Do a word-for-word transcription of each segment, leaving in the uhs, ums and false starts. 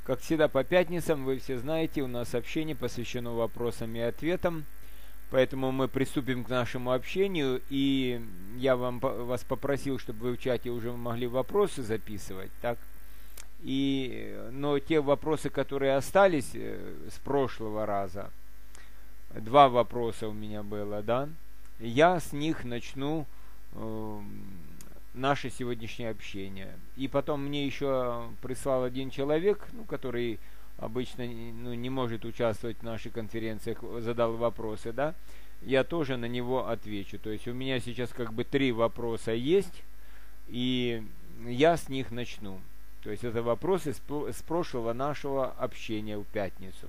Как всегда по пятницам, вы все знаете, у нас общение посвящено вопросам и ответам. Поэтому мы приступим к нашему общению. И я вам, вас попросил, чтобы вы в чате уже могли вопросы записывать. Так? И, но те вопросы, которые остались с прошлого раза, два вопроса у меня было, да? Я с них начну э, наше сегодняшнее общение. И потом мне еще прислал один человек, ну, который обычно ну, не может участвовать в наших конференциях, задал вопросы, да? Я тоже на него отвечу. То есть у меня сейчас как бы три вопроса есть, и я с них начну. То есть это вопросы с прошлого нашего общения в пятницу.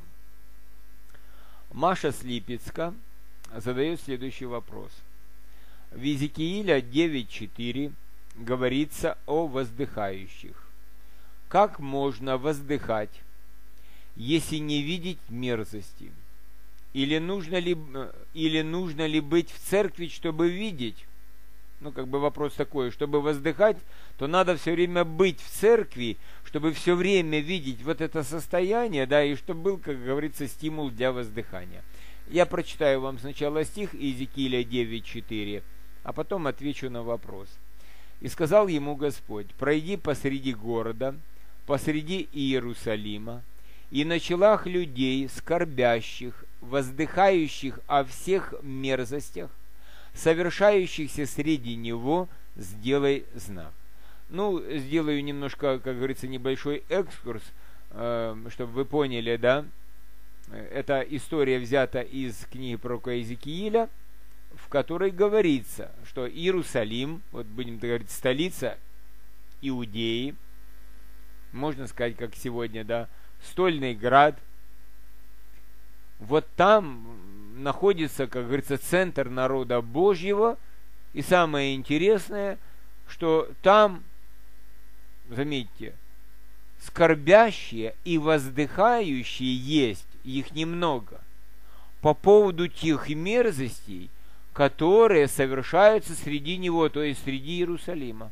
Маша Слипецка задает следующий вопрос. В Иезекииля девять четыре говорится о воздыхающих. Как можно воздыхать, если не видеть мерзости? Или нужно ли, или нужно ли быть в церкви, чтобы видеть? Ну, как бы вопрос такой, чтобы воздыхать, то надо все время быть в церкви, чтобы все время видеть вот это состояние, да, и чтобы был, как говорится, стимул для воздыхания. Я прочитаю вам сначала стих Иезекииля девять четыре, а потом отвечу на вопрос. «И сказал ему Господь, пройди посреди города, посреди Иерусалима, и на челах людей, скорбящих, воздыхающих о всех мерзостях, совершающихся среди него, сделай знак». Ну, сделаю немножко, как говорится, небольшой экскурс, э, чтобы вы поняли, да. Эта история взята из книги пророка Иезекииля, в которой говорится, что Иерусалим, вот будем говорить, столица Иудеи, можно сказать, как сегодня, да, стольный град, вот там находится, как говорится, центр народа Божьего, и самое интересное, что там, заметьте, скорбящие и воздыхающие есть, их немного, по поводу тех мерзостей, которые совершаются среди него, то есть среди Иерусалима.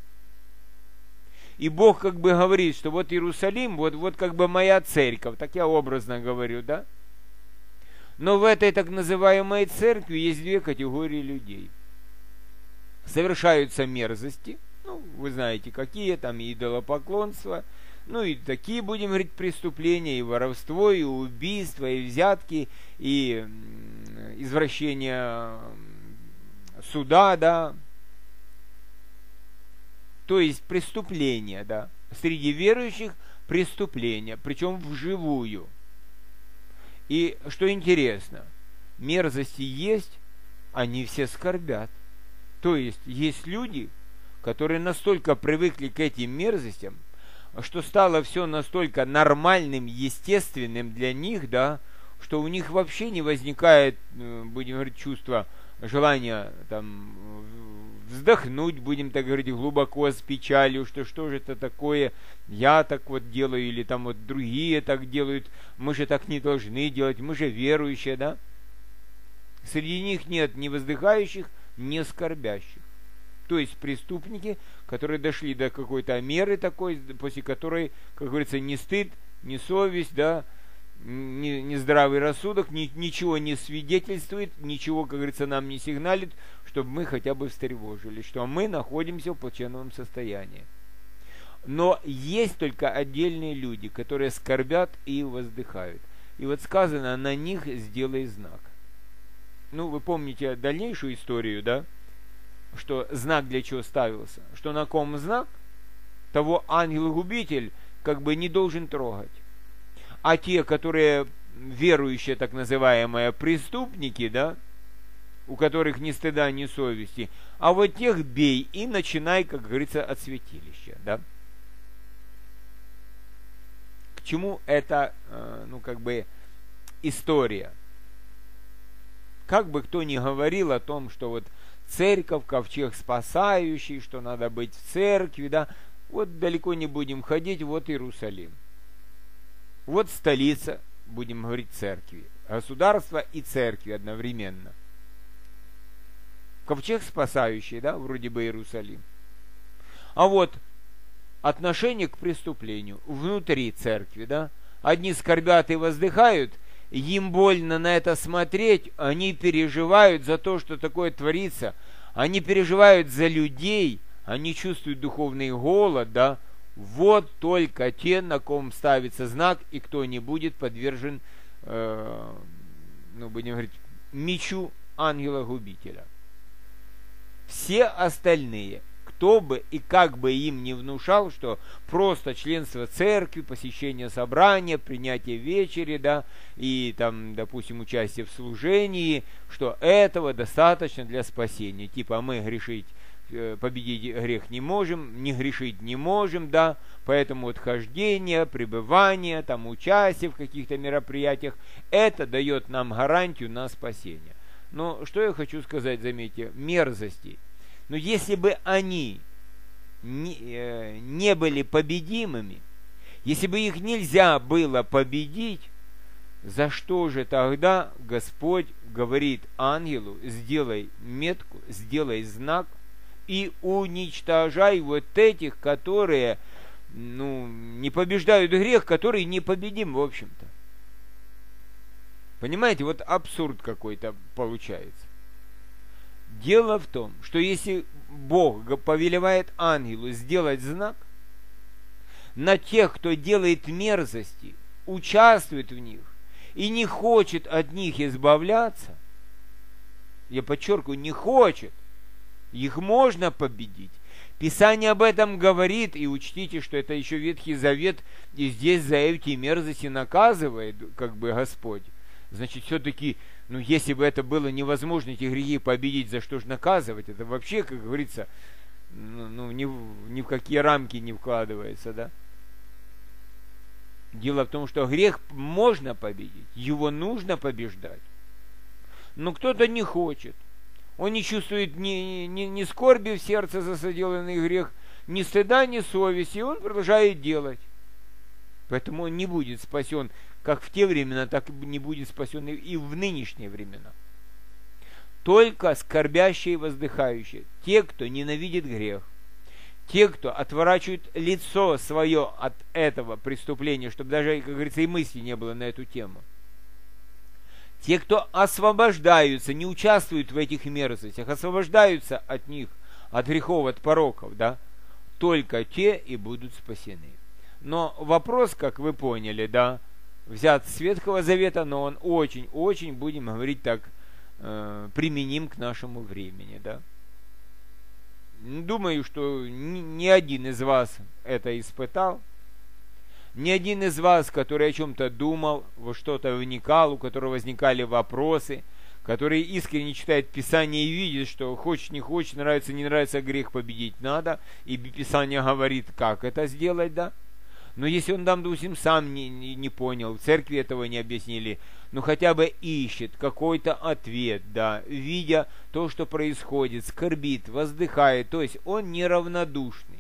И Бог как бы говорит, что вот Иерусалим, вот, вот как бы моя церковь, так я образно говорю, да? Но в этой так называемой церкви есть две категории людей. Совершаются мерзости, ну, вы знаете, какие там, и идолопоклонство, ну, и такие, будем говорить, преступления, и воровство, и убийство, и взятки, и извращение суда, да, то есть преступления, да, среди верующих преступления, причем вживую. И что интересно, мерзости есть, они все скорбят. То есть есть люди, которые настолько привыкли к этим мерзостям, что стало все настолько нормальным, естественным для них, да, что у них вообще не возникает, будем говорить, чувство желания там вздохнуть, будем так говорить, глубоко с печалью, что что же это такое, я так вот делаю, или там вот другие так делают, мы же так не должны делать, мы же верующие, да? Среди них нет ни воздыхающих, ни скорбящих. То есть преступники, которые дошли до какой-то меры такой, после которой, как говорится, ни стыд, ни совесть, да, ни, ни здравый рассудок, ни, ничего не свидетельствует, ничего, как говорится, нам не сигналит, чтобы мы хотя бы встревожились, что мы находимся в плачевном состоянии. Но есть только отдельные люди, которые скорбят и воздыхают. И вот сказано, на них сделай знак. Ну, вы помните дальнейшую историю, да? Что знак для чего ставился? Что на ком знак, того ангел-губитель как бы не должен трогать. А те, которые верующие, так называемые преступники, да, у которых ни стыда, ни совести, а вот тех бей и начинай, как говорится, от святилища, да. К чему эта, ну, как бы, история? Как бы кто ни говорил о том, что вот церковь, ковчег спасающий, что надо быть в церкви, да, вот далеко не будем ходить, вот Иерусалим. Вот столица, будем говорить, церкви. Государства и церкви одновременно. Ковчег спасающий, да, вроде бы Иерусалим. А вот отношение к преступлению внутри церкви, да? Одни скорбят и воздыхают, им больно на это смотреть, они переживают за то, что такое творится, они переживают за людей, они чувствуют духовный голод, да? Вот только те, на ком ставится знак, и кто не будет подвержен, э, ну, будем говорить, мечу ангела-губителя. Все остальные, кто бы и как бы им не внушал, что просто членство церкви, посещение собрания, принятие вечери, да, и там, допустим, участие в служении, что этого достаточно для спасения. Типа мы грешить, победить грех не можем, не грешить не можем, да, поэтому вот хождение, пребывание, там участие в каких-то мероприятиях, это дает нам гарантию на спасение. Но что я хочу сказать, заметьте, мерзости. Но если бы они не, э, не были победимыми, если бы их нельзя было победить, за что же тогда Господь говорит ангелу: сделай метку, сделай знак и уничтожай вот этих, которые, ну, не побеждают грех, который непобедим, в общем-то. Понимаете, вот абсурд какой-то получается. Дело в том, что если Бог повелевает ангелу сделать знак, на тех, кто делает мерзости, участвует в них и не хочет от них избавляться, я подчеркиваю, не хочет, их можно победить. Писание об этом говорит, и учтите, что это еще Ветхий Завет, и здесь за эти мерзости наказывает, как бы, Господь. Значит, все-таки, ну, если бы это было невозможно, эти грехи победить, за что же наказывать? Это вообще, как говорится, ну, ну ни, в, ни в какие рамки не вкладывается, да? Дело в том, что грех можно победить, его нужно побеждать. Но кто-то не хочет. Он не чувствует ни, ни, ни скорби в сердце за соделанный грех, ни стыда, ни совести, и он продолжает делать. Поэтому он не будет спасен как в те времена, так и не будет спасен и в нынешние времена. Только скорбящие и воздыхающие, те, кто ненавидит грех, те, кто отворачивает лицо свое от этого преступления, чтобы даже, как говорится, и мысли не было на эту тему, те, кто освобождаются, не участвуют в этих мерзостях, освобождаются от них, от грехов, от пороков, да, только те и будут спасены. Но вопрос, как вы поняли, да, взят с Ветхого Завета, но он очень-очень, будем говорить так, э, применим к нашему времени, да. Думаю, что ни, ни один из вас это испытал, ни один из вас, который о чем-то думал, во что-то вникал, у которого возникали вопросы, который искренне читает Писание и видит, что хочешь не хочешь, нравится не нравится, грех победить надо, и Писание говорит, как это сделать, да. Но если он, допустим, сам не, не, не понял, в церкви этого не объяснили, ну хотя бы ищет какой-то ответ, да, видя то, что происходит, скорбит, воздыхает, то есть он неравнодушный.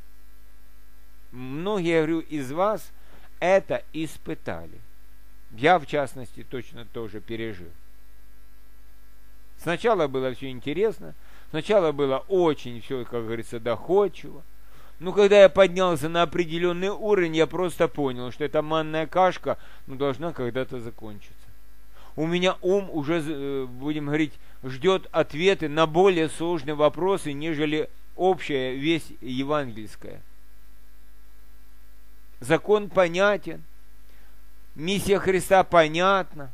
Многие, я говорю, из вас это испытали. Я, в частности, точно тоже пережил. Сначала было все интересно, сначала было очень все, как говорится, доходчиво. Ну, когда я поднялся на определенный уровень, я просто понял, что эта манная кашка, ну, должна когда-то закончиться. У меня ум уже, будем говорить, ждет ответы на более сложные вопросы, нежели общая весть евангельская. Закон понятен, миссия Христа понятна,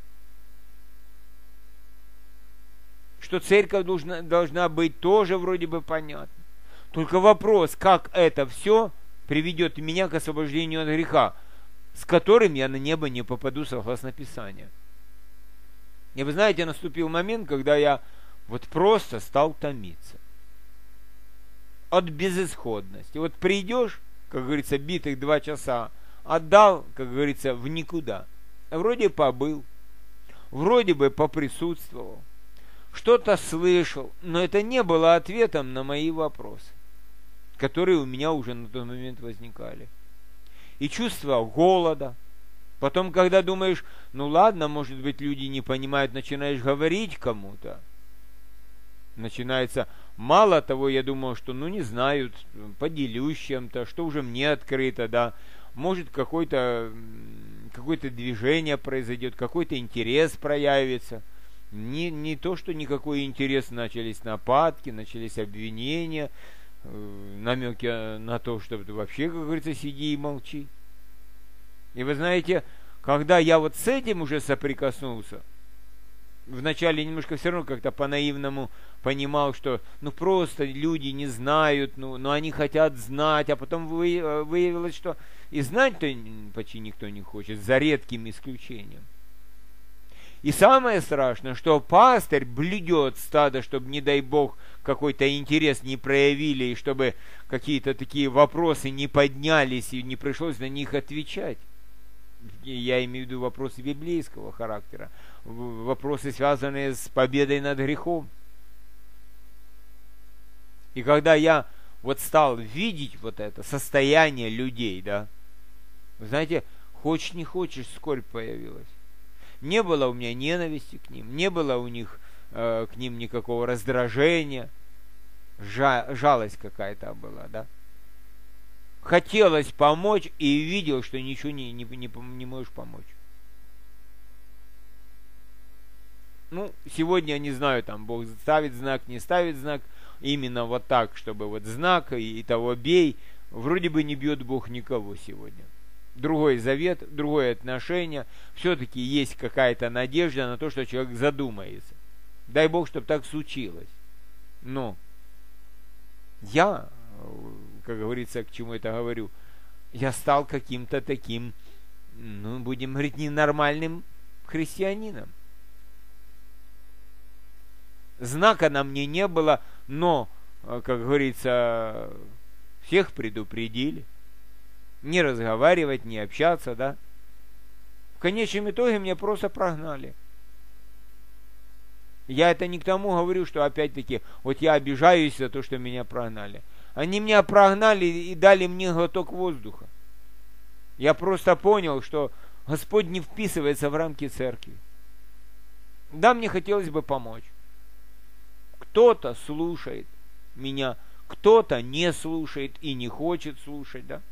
что церковь должна, должна быть тоже вроде бы понятна. Только вопрос, как это все приведет меня к освобождению от греха, с которым я на небо не попаду, согласно Писанию. И вы знаете, наступил момент, когда я вот просто стал томиться от безысходности. Вот придешь, как говорится, битых два часа, отдал, как говорится, в никуда. Вроде побыл, вроде бы поприсутствовал, что-то слышал, но это не было ответом на мои вопросы, которые у меня уже на тот момент возникали. И чувство голода. Потом, когда думаешь, ну ладно, может быть, люди не понимают, начинаешь говорить кому-то. Начинается Мало того, я думал, что, ну, не знаю, поделюсь чем-то, что уже мне открыто, да. Может, какое-то какое-то движение произойдет, какой-то интерес проявится. Не, не то, что никакой интерес, начались нападки, начались обвинения, э, намеки на то, что ты вообще, как говорится, сиди и молчи. И вы знаете, когда я вот с этим уже соприкоснулся, вначале немножко все равно как-то по-наивному понимал, что ну просто люди не знают, ну, но они хотят знать, а потом вы, выявилось, что и знать-то почти никто не хочет, за редким исключением. И самое страшное, что пастырь блюдет стадо, чтобы, не дай бог, какой-то интерес не проявили, и чтобы какие-то такие вопросы не поднялись, и не пришлось на них отвечать. Я имею в виду вопросы библейского характера, вопросы, связанные с победой над грехом. И когда я вот стал видеть вот это состояние людей, да, вы знаете, хочешь не хочешь, скорбь появилась. Не было у меня ненависти к ним, не было у них э, к ним никакого раздражения, жа- жалость какая-то была, да. Хотелось помочь, и видел, что ничего не, не, не, не можешь помочь. Ну, сегодня, не знаю, там, Бог ставит знак, не ставит знак, именно вот так, чтобы вот знак, и, и того бей, вроде бы не бьет Бог никого сегодня. Другой завет, другое отношение, все-таки есть какая-то надежда на то, что человек задумается. Дай Бог, чтобы так случилось. Но я, как говорится, к чему это говорю, я стал каким-то таким, ну, будем говорить, ненормальным христианином. Знака на мне не было, но, как говорится, всех предупредили. Не разговаривать, не общаться, да. В конечном итоге меня просто прогнали. Я это не к тому говорю, что опять-таки, вот я обижаюсь за то, что меня прогнали. Они меня прогнали и дали мне глоток воздуха. Я просто понял, что Господь не вписывается в рамки церкви. Да, мне хотелось бы помочь. Кто-то слушает меня, кто-то не слушает и не хочет слушать, да.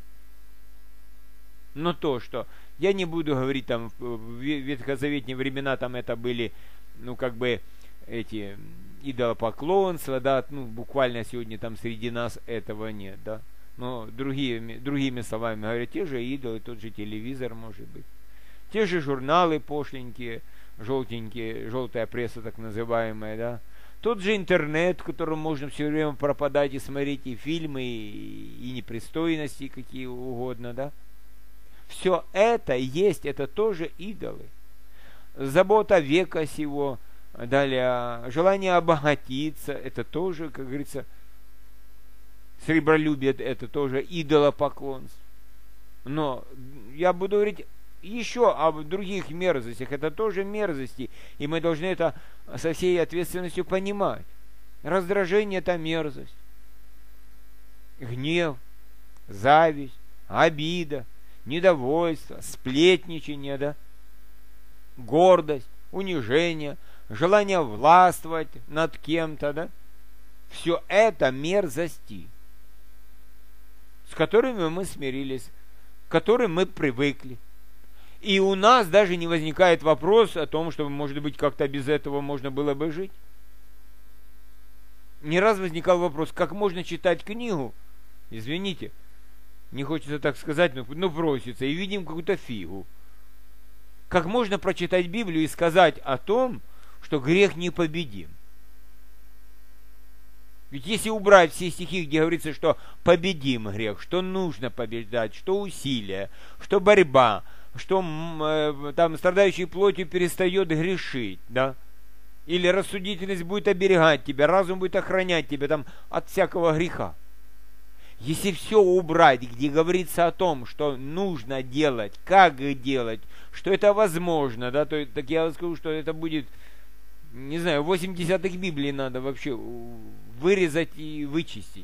Но то, что я не буду говорить, там в ветхозаветные времена там это были, ну как бы эти идолопоклонства, да, ну буквально сегодня там среди нас этого нет, да. Но другими, другими словами говоря, те же идолы, тот же телевизор может быть, те же журналы пошленькие, желтенькие, желтая пресса так называемая, да. Тот же интернет, в котором можно все время пропадать и смотреть и фильмы, и, и непристойности какие угодно, да. Все это есть, это тоже идолы. Забота века сего, далее желание обогатиться, это тоже, как говорится, сребролюбие, это тоже идолопоклонство. Но я буду говорить еще об других мерзостях, это тоже мерзости, и мы должны это со всей ответственностью понимать. Раздражение – это мерзость, гнев, зависть, обида, недовольство, сплетничание, да, гордость, унижение, желание властвовать над кем-то, да, все это мерзости, с которыми мы смирились, к которым мы привыкли. И у нас даже не возникает вопрос о том, что, может быть, как-то без этого можно было бы жить. Не раз возникал вопрос, как можно читать книгу, извините, не хочется так сказать, но, но просится, и видим какую-то фигу. Как можно прочитать Библию и сказать о том, что грех непобедим? Ведь если убрать все стихи, где говорится, что победим грех, что нужно побеждать, что усилие, что борьба, что э, там страдающий плотью перестает грешить, да? Или рассудительность будет оберегать тебя, разум будет охранять тебя там от всякого греха. Если все убрать, где говорится о том, что нужно делать, как делать, что это возможно, да, то так я скажу, что это будет, не знаю, восемь десятых Библии надо вообще вырезать и вычистить.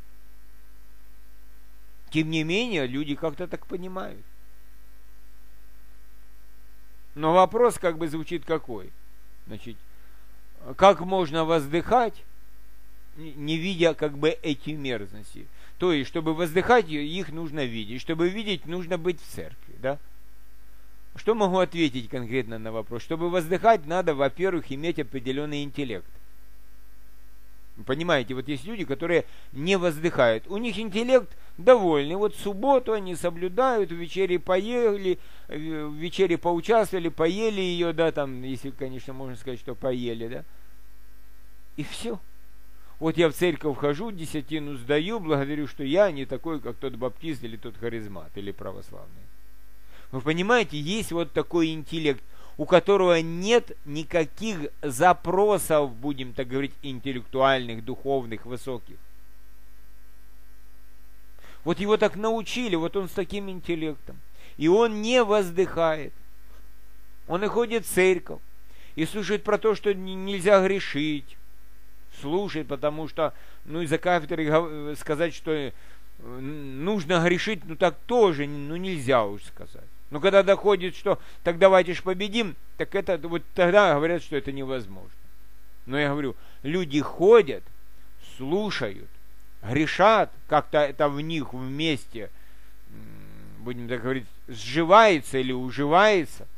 Тем не менее, люди как-то так понимают. Но вопрос как бы звучит какой? Значит, как можно воздыхать не видя как бы эти мерзости. То есть, чтобы воздыхать, их нужно видеть. Чтобы видеть, нужно быть в церкви, да? Что могу ответить конкретно на вопрос? Чтобы воздыхать, надо, во-первых, иметь определенный интеллект. Вы понимаете, вот есть люди, которые не воздыхают. У них интеллект довольный. Вот в субботу они соблюдают, в вечере поели, в вечере поучаствовали, поели ее, да, там, если, конечно, можно сказать, что поели, да. И все. Вот я в церковь хожу, десятину сдаю, благодарю, что я не такой, как тот баптист или тот харизмат, или православный. Вы понимаете, есть вот такой интеллект, у которого нет никаких запросов, будем так говорить, интеллектуальных, духовных, высоких. Вот его так научили, вот он с таким интеллектом. И он не воздыхает. Он и ходит в церковь, и слушает про то, что нельзя грешить. Слушает, потому что, ну, из-за кафедры сказать, что нужно грешить, ну, так тоже, ну, нельзя уж сказать. Но когда доходит, что так давайте ж победим, так это вот тогда говорят, что это невозможно. Но я говорю, люди ходят, слушают, грешат, как-то это в них вместе, будем так говорить, сживается или уживается.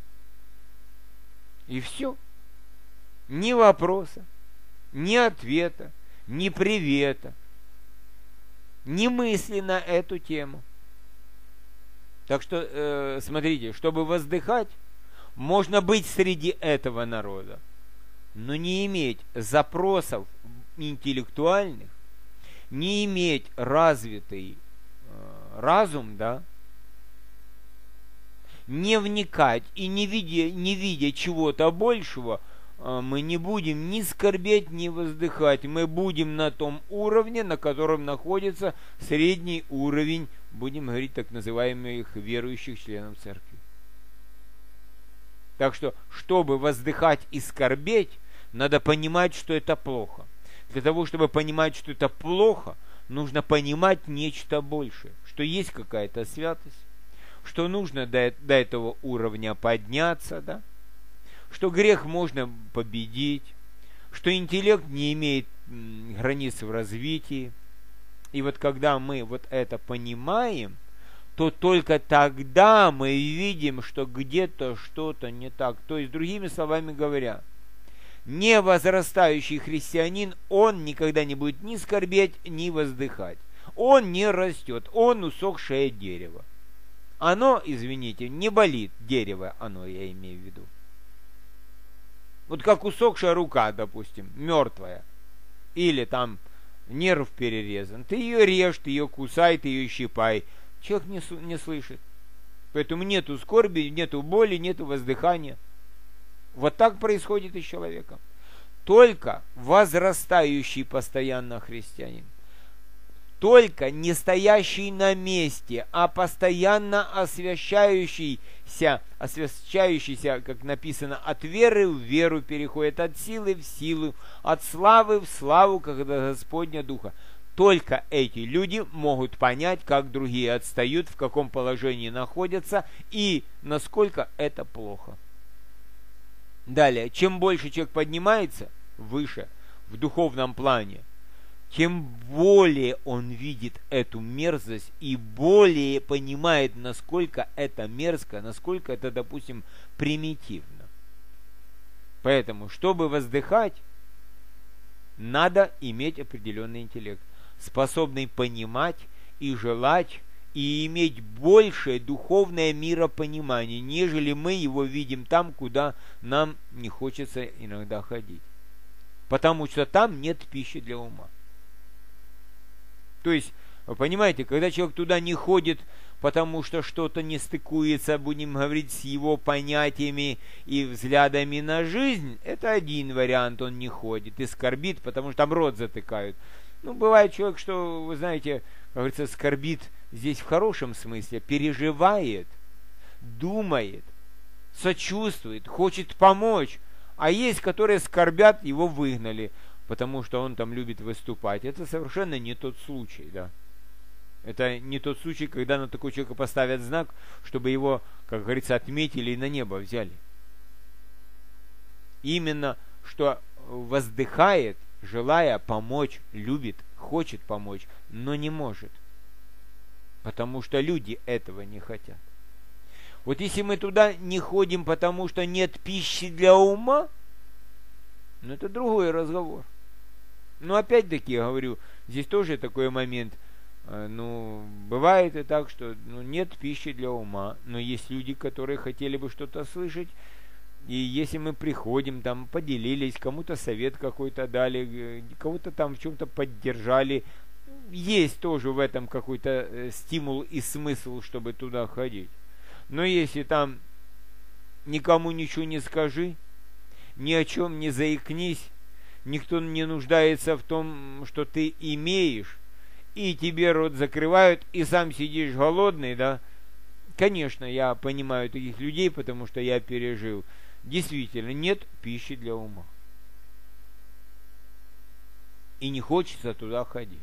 И все. Ни вопроса, ни ответа, ни привета, ни мысли на эту тему. Так что, э, смотрите, чтобы воздыхать, можно быть среди этого народа, но не иметь запросов интеллектуальных, не иметь развитый э, разум, да, не вникать и не видя, не видя чего-то большего, э, мы не будем ни скорбеть, ни воздыхать. Мы будем на том уровне, на котором находится средний уровень, будем говорить, так называемых верующих членов церкви. Так что, чтобы воздыхать и скорбеть, надо понимать, что это плохо. Для того, чтобы понимать, что это плохо, нужно понимать нечто большее, что есть какая-то святость, что нужно до, до этого уровня подняться, да? Что грех можно победить, что интеллект не имеет м, границ в развитии. И вот когда мы вот это понимаем, то только тогда мы видим, что где-то что-то не так. То есть, другими словами говоря, невозрастающий христианин, он никогда не будет ни скорбеть, ни воздыхать. Он не растет, он усохшее дерево. Оно, извините, не болит, дерево оно, я имею в виду. Вот как усохшая рука, допустим, мертвая. Или там нерв перерезан. Ты ее режь, ты ее кусай, ты ее щипай. Человек не, не слышит. Поэтому нету скорби, нету боли, нету воздыхания. Вот так происходит и с человеком. Только возрастающий постоянно христианин, только не стоящий на месте, а постоянно освящающийся, освящающийся, как написано, от веры в веру переходит, от силы в силу, от славы в славу, как до Господня Духа. Только эти люди могут понять, как другие отстают, в каком положении находятся и насколько это плохо. Далее, чем больше человек поднимается выше, в духовном плане, тем более он видит эту мерзость и более понимает, насколько это мерзко, насколько это, допустим, примитивно. Поэтому, чтобы воздыхать, надо иметь определенный интеллект, способный понимать и желать, и иметь большее духовное миропонимание, нежели мы его видим там, куда нам не хочется иногда ходить. Потому что там нет пищи для ума. То есть, вы понимаете, когда человек туда не ходит, потому что что-то не стыкуется, будем говорить, с его понятиями и взглядами на жизнь, это один вариант, он не ходит и скорбит, потому что там рот затыкают. Ну, бывает человек, что, вы знаете, как говорится, скорбит здесь в хорошем смысле, переживает, думает, сочувствует, хочет помочь, а есть, которые скорбят, его выгнали, потому что он там любит выступать. Это совершенно не тот случай, да. Это не тот случай, когда на такого человека поставят знак, чтобы его, как говорится, отметили и на небо взяли. Именно, что воздыхает желая помочь, любит, хочет помочь, но не может. Потому что люди этого не хотят. Вот если мы туда не ходим, потому что нет пищи для ума, ну это другой разговор. Но опять-таки, я говорю, здесь тоже такой момент. Ну, бывает и так, что ну, нет пищи для ума, но есть люди, которые хотели бы что-то слышать. И если мы приходим, там, поделились, кому-то совет какой-то дали, кого-то там в чем-то поддержали, есть тоже в этом какой-то стимул и смысл, чтобы туда ходить. Но если там никому ничего не скажи, ни о чем не заикнись, никто не нуждается в том, что ты имеешь, и тебе рот закрывают, и сам сидишь голодный, да? Конечно, я понимаю таких людей, потому что я пережил. Действительно, нет пищи для ума. И не хочется туда ходить.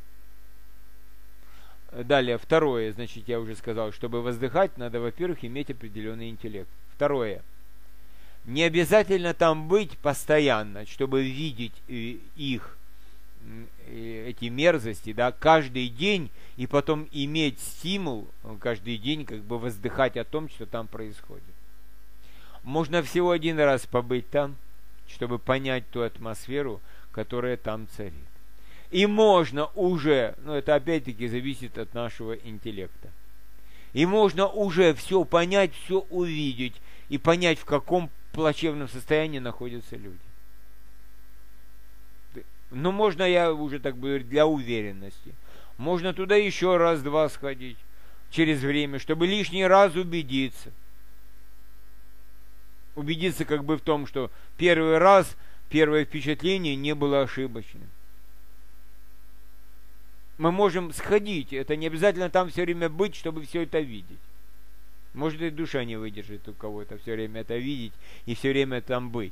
Далее, второе, значит, я уже сказал, чтобы воздыхать, надо, во-первых, иметь определенный интеллект. Второе. Не обязательно там быть постоянно, чтобы видеть их, эти мерзости, да, каждый день, и потом иметь стимул каждый день как бы воздыхать о том, что там происходит. Можно всего один раз побыть там, чтобы понять ту атмосферу, которая там царит. И можно уже, ну это опять-таки зависит от нашего интеллекта, и можно уже все понять, все увидеть, и понять, в каком плачевном состоянии находятся люди. Но можно, я уже так говорю, для уверенности. Можно туда еще раз-два сходить через время, чтобы лишний раз убедиться. Убедиться как бы в том, что первый раз, первое впечатление не было ошибочным. Мы можем сходить, это не обязательно там все время быть, чтобы все это видеть. Может и душа не выдержит у кого-то все время это видеть и все время там быть.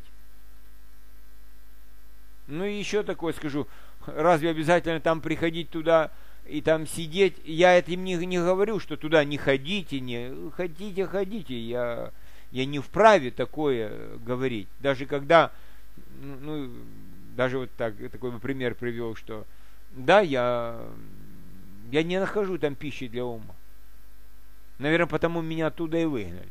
Ну и еще такое скажу, разве обязательно там приходить туда и там сидеть? Я этим не, не говорю, что туда не ходите, не хотите, ходите. Я, я не вправе такое говорить. Даже когда, ну, даже вот так, такой бы пример привел, что да, я, я не нахожу там пищи для ума. Наверное, потому меня оттуда и выгнали.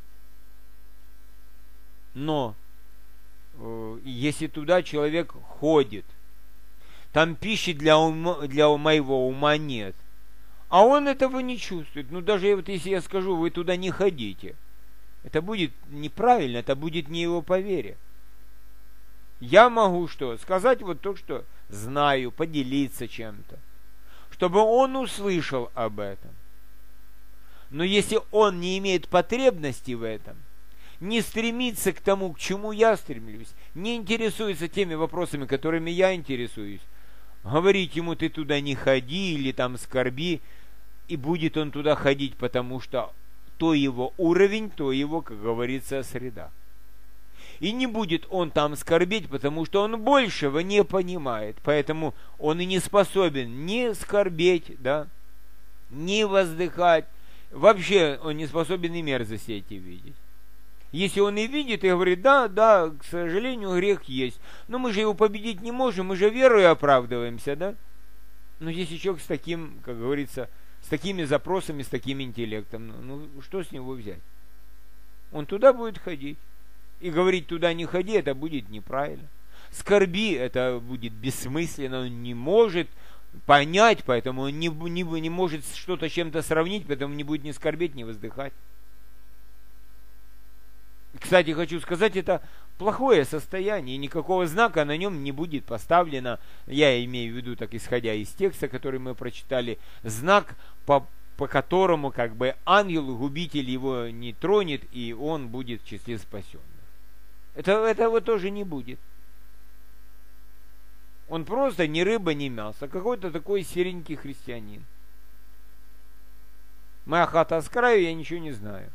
Но если туда человек ходит, там пищи для, ума, для моего ума нет, а он этого не чувствует. Ну, даже вот если я скажу, вы туда не ходите, это будет неправильно, это будет не его по вере. Я могу что? Сказать вот то, что знаю, поделиться чем-то, чтобы он услышал об этом. Но если он не имеет потребности в этом, не стремится к тому, к чему я стремлюсь, не интересуется теми вопросами, которыми я интересуюсь, говорить ему, ты туда не ходи или там скорби, и будет он туда ходить, потому что то его уровень, то его, как говорится, среда. И не будет он там скорбеть, потому что он большего не понимает, поэтому он и не способен ни скорбеть, да, ни воздыхать, вообще он не способен и мерзости эти видеть. Если он и видит и говорит, да, да, к сожалению, грех есть, но мы же его победить не можем, мы же верой оправдываемся, да? Но если человек с таким, как говорится, с такими запросами, с таким интеллектом, ну, ну что с него взять? Он туда будет ходить. И говорить туда не ходи, это будет неправильно. Скорби, это будет бессмысленно, он не может понять, поэтому он не, не, не может что-то с чем-то сравнить, поэтому не будет ни скорбеть, ни воздыхать. Кстати, хочу сказать, это плохое состояние, и никакого знака на нем не будет поставлено. Я имею в виду, так исходя из текста, который мы прочитали, знак, по, по которому как бы ангел-губитель его не тронет, и он будет в числе спасенных. Это, этого тоже не будет. Он просто ни рыба, ни мясо, а какой-то такой серенький христианин. Моя хата с краю, я ничего не знаю.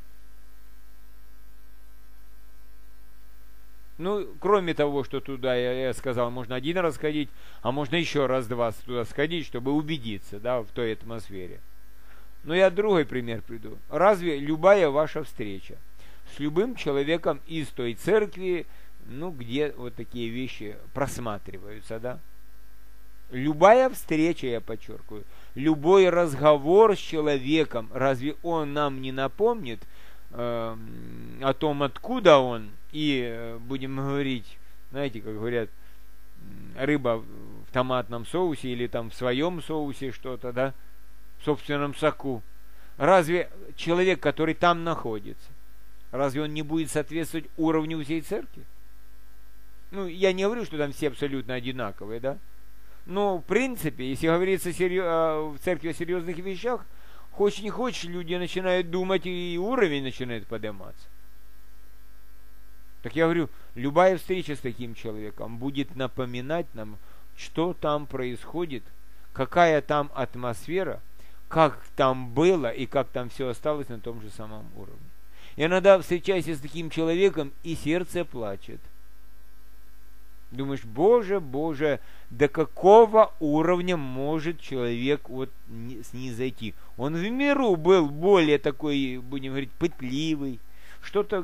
Ну, кроме того, что туда, я, я сказал, можно один раз сходить, а можно еще раз-два туда сходить, чтобы убедиться, да, в той атмосфере. Но я другой пример приду. Разве любая ваша встреча с любым человеком из той церкви, ну, где вот такие вещи просматриваются, да. Любая встреча, я подчеркиваю, любой разговор с человеком, разве он нам не напомнит э, о том, откуда он, и э, будем говорить, знаете, как говорят, рыба в томатном соусе или там в своем соусе что-то, да, в собственном соку. Разве человек, который там находится, разве он не будет соответствовать уровню всей церкви? Ну, я не говорю, что там все абсолютно одинаковые, да, но, в принципе, если говорится серьез... в церкви о серьезных вещах, хочешь не хочешь, люди начинают думать, и уровень начинает подниматься. Так я говорю, любая встреча с таким человеком будет напоминать нам, что там происходит, какая там атмосфера, как там было и как там все осталось на том же самом уровне. И иногда, встречаясь с таким человеком, и сердце плачет. Думаешь, Боже, Боже, до какого уровня может человек вот снизойти? Он в миру был более такой, будем говорить, пытливый, что-то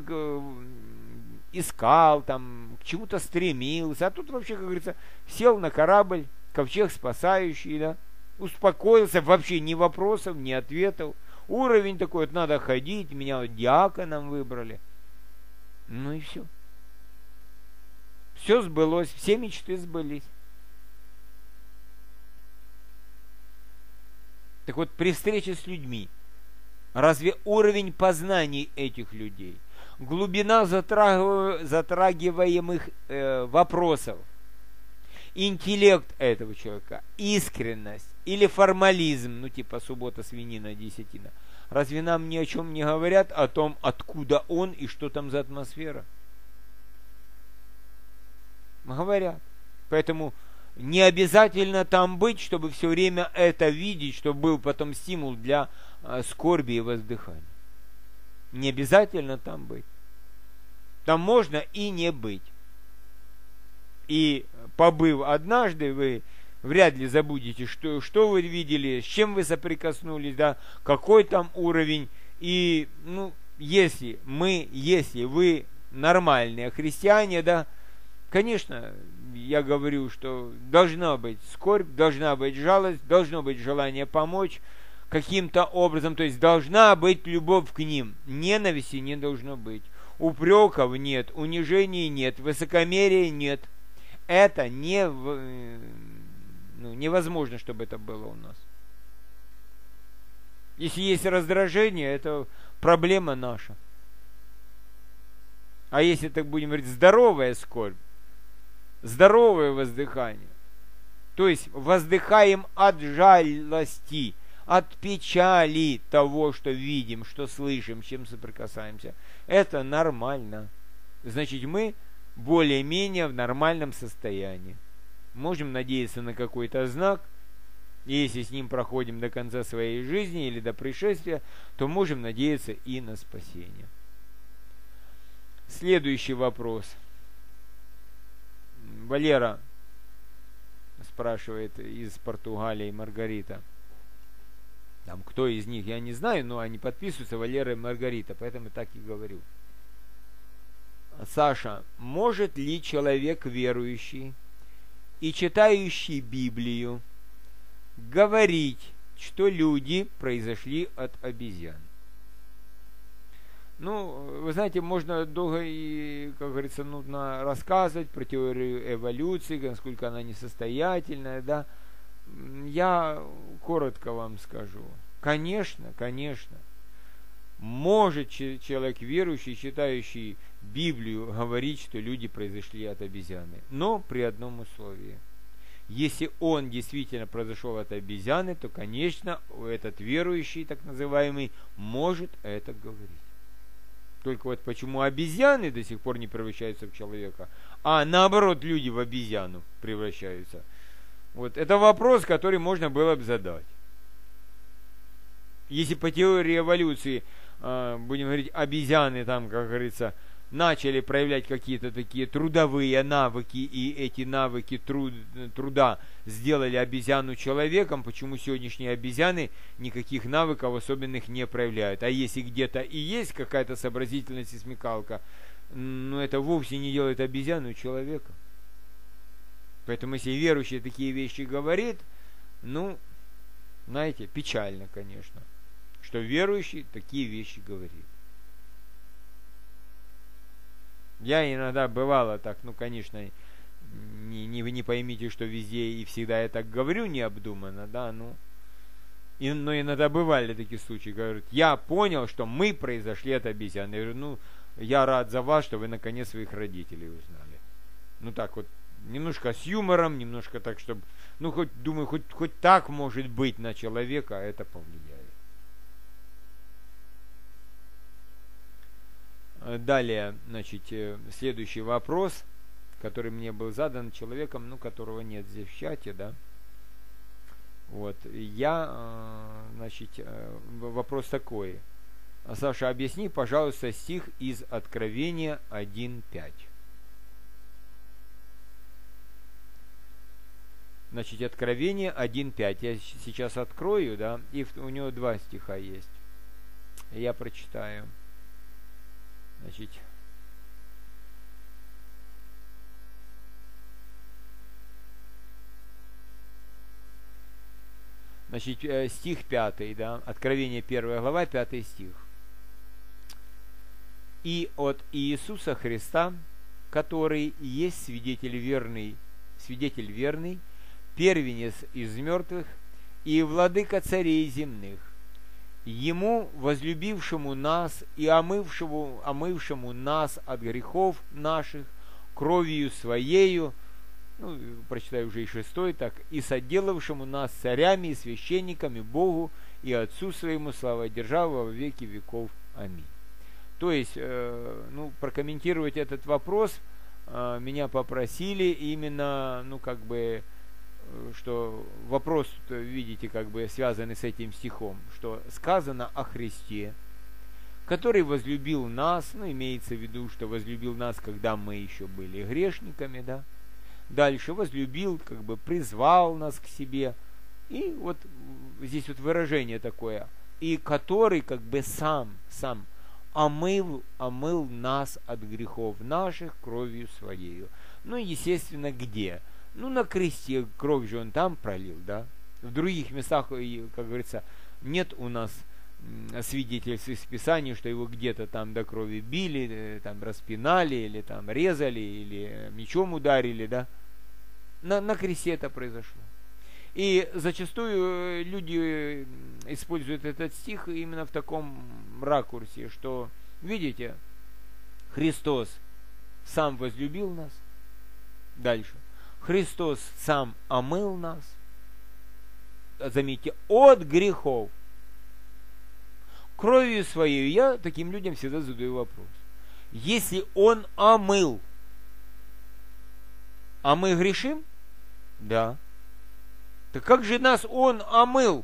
искал, там, к чему-то стремился. А тут вообще, как говорится, сел на корабль, ковчег спасающий, да, успокоился, вообще ни вопросов, ни ответов. Уровень такой, вот надо ходить, меня вот диаконом выбрали. Ну и все. Все сбылось, все мечты сбылись. Так вот, при встрече с людьми, разве уровень познаний этих людей, глубина затрагиваемых э, вопросов, интеллект этого человека, искренность или формализм, ну типа суббота, свинина, десятина, разве нам ни о чем не говорят о том, откуда он и что там за атмосфера? Говорят. Поэтому не обязательно там быть, чтобы все время это видеть, чтобы был потом стимул для э, скорби и воздыхания. Не обязательно там быть. Там можно и не быть. И побыв однажды, вы вряд ли забудете, что, что вы видели, с чем вы соприкоснулись, да, какой там уровень. И, ну, если мы, если вы нормальные христиане, да, конечно, я говорю, что должна быть скорбь, должна быть жалость, должно быть желание помочь каким-то образом, то есть должна быть любовь к ним, ненависти не должно быть, упреков нет, унижений нет, высокомерия нет. Это не, ну, невозможно, чтобы это было у нас. Если есть раздражение, это проблема наша. А если так будем говорить, здоровая скорбь, здоровое воздыхание, то есть воздыхаем от жалости, от печали того, что видим, что слышим, с чем соприкасаемся, это нормально. Значит, мы более-менее в нормальном состоянии. Можем надеяться на какой-то знак, и если с ним проходим до конца своей жизни или до пришествия, то можем надеяться и на спасение. Следующий вопрос. Валера спрашивает из Португалии, Маргарита. Там кто из них, я не знаю, но они подписываются Валера и Маргарита, поэтому так и говорю. Саша, может ли человек верующий и читающий Библию говорить, что люди произошли от обезьян? Ну, вы знаете, можно долго и, как говорится, нудно рассказывать про теорию эволюции, насколько она несостоятельная, да. Я коротко вам скажу. Конечно, конечно, может человек верующий, читающий Библию, говорить, что люди произошли от обезьяны, но при одном условии. Если он действительно произошел от обезьяны, то, конечно, этот верующий, так называемый, может это говорить. Только вот почему обезьяны до сих пор не превращаются в человека, а наоборот люди в обезьяну превращаются. Вот это вопрос, который можно было бы задать. Если по теории эволюции, э, будем говорить, обезьяны там, как говорится, начали проявлять какие-то такие трудовые навыки, и эти навыки труд, труда сделали обезьяну человеком, почему сегодняшние обезьяны никаких навыков особенных не проявляют? А если где-то и есть какая-то сообразительность и смекалка, но это вовсе не делает обезьяну человека. Поэтому если верующий такие вещи говорит, ну, знаете, печально, конечно, что верующий такие вещи говорит. Я иногда бывало так, ну, конечно, не, не, не поймите, что везде и всегда я так говорю необдуманно, да, ну, и, но иногда бывали такие случаи, говорят, я понял, что мы произошли от обезьян. Я говорю, ну, я рад за вас, что вы наконец своих родителей узнали. Ну, так вот, немножко с юмором, немножко так, чтобы, ну, хоть, думаю, хоть, хоть так может быть на человека, а это повлияет. Далее, значит, следующий вопрос, который мне был задан человеком, ну, которого нет здесь в чате, да. Вот, я, значит, вопрос такой. Саша, объясни, пожалуйста, стих из Откровения один пять. Значит, Откровение один пять. Я сейчас открою, да, и у него два стиха есть. Я прочитаю. Значит, значит, стих пятый, да, Откровение первая глава, пятый стих. И от Иисуса Христа, который есть свидетель верный, свидетель верный, первенец из мертвых и владыка царей земных, Ему, возлюбившему нас и омывшему, омывшему нас от грехов наших кровью Своею, ну, прочитаю уже и шестой, так, и соделавшему нас царями и священниками Богу и Отцу Своему, слава держава во веки веков. Аминь. То есть, э, ну, прокомментировать этот вопрос э, меня попросили именно, ну, как бы, что вопрос, видите, как бы связанный с этим стихом, что сказано о Христе, который возлюбил нас, ну, имеется в виду, что возлюбил нас, когда мы еще были грешниками, да, дальше возлюбил, как бы призвал нас к себе, и вот здесь вот выражение такое, и который, как бы сам, сам омыл, омыл нас от грехов наших кровью Своею. Ну, естественно, где? Ну, на кресте кровь же он там пролил, да. В других местах, как говорится, нет у нас свидетельств из Писания, что его где-то там до крови били, там распинали, или там резали, или мечом ударили, да. На, на кресте это произошло. И зачастую люди используют этот стих именно в таком ракурсе, что, видите, Христос сам возлюбил нас. Дальше. Христос сам омыл нас, заметьте, от грехов кровью Своей. Я таким людям всегда задаю вопрос. Если Он омыл, а мы грешим? Да. Так как же нас Он омыл?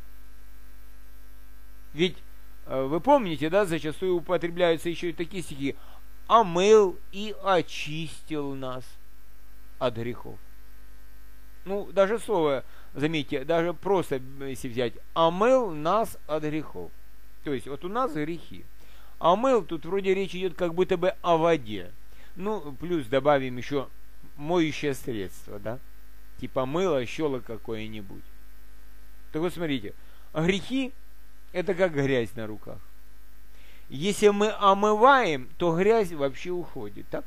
Ведь вы помните, да, зачастую употребляются еще и такие стихи. Омыл и очистил нас от грехов. Ну, даже слово, заметьте, даже просто, если взять, омыл нас от грехов. То есть, вот у нас грехи. Омыл, тут вроде речь идет как будто бы о воде. Ну, плюс добавим еще моющее средство, да? Типа мыло, щелок какое-нибудь. Так вот, смотрите, грехи это как грязь на руках. Если мы омываем, то грязь вообще уходит, так?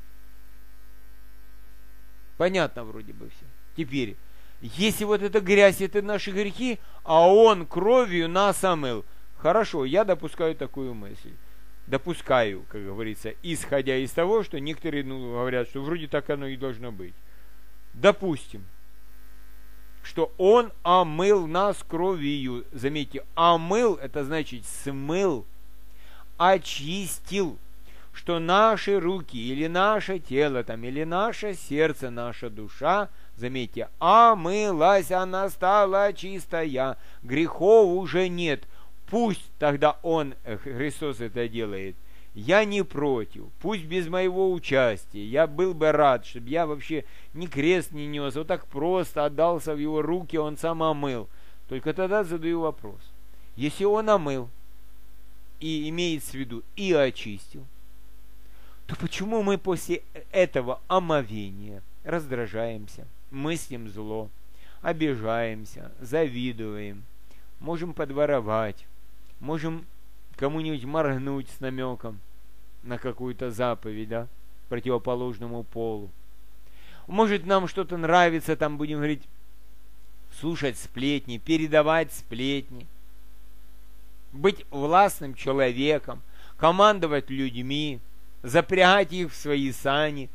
Понятно вроде бы все. Теперь, если вот эта грязь, это наши грехи, а Он кровью нас омыл. Хорошо, я допускаю такую мысль. Допускаю, как говорится, исходя из того, что некоторые ну, говорят, что вроде так оно и должно быть. Допустим, что Он омыл нас кровью. Заметьте, омыл, это значит смыл, очистил. Что наши руки, или наше тело, там, или наше сердце, наша душа, заметьте, омылась, она стала чистая, грехов уже нет. Пусть тогда Он, Христос, это делает. Я не против, пусть без моего участия. Я был бы рад, чтобы я вообще ни крест не нес, вот так просто отдался в Его руки, Он сам омыл. Только тогда задаю вопрос. Если Он омыл, и имеется в виду и очистил, то почему мы после этого омовения раздражаемся, мыслим зло, обижаемся, завидуем, можем подворовать, можем кому-нибудь моргнуть с намеком на какую-то заповедь, да, противоположному полу. Может, нам что-то нравится, там будем говорить, слушать сплетни, передавать сплетни, быть властным человеком, командовать людьми, запрягать их в свои сани.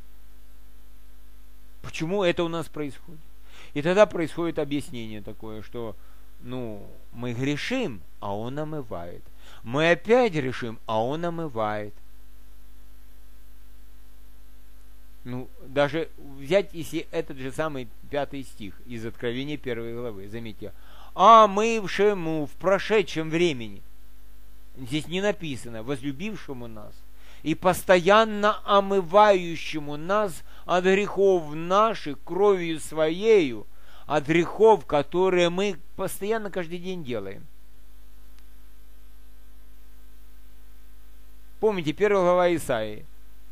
Почему это у нас происходит? И тогда происходит объяснение такое, что ну, мы грешим, а Он омывает. Мы опять грешим, а Он омывает. Ну, даже взять, если этот же самый пятый стих из Откровения первой главы, заметьте, омывшему в прошедшем времени. Здесь не написано возлюбившему нас и постоянно омывающему нас от грехов наших кровью своею, от грехов, которые мы постоянно каждый день делаем. Помните, первая глава Исаии.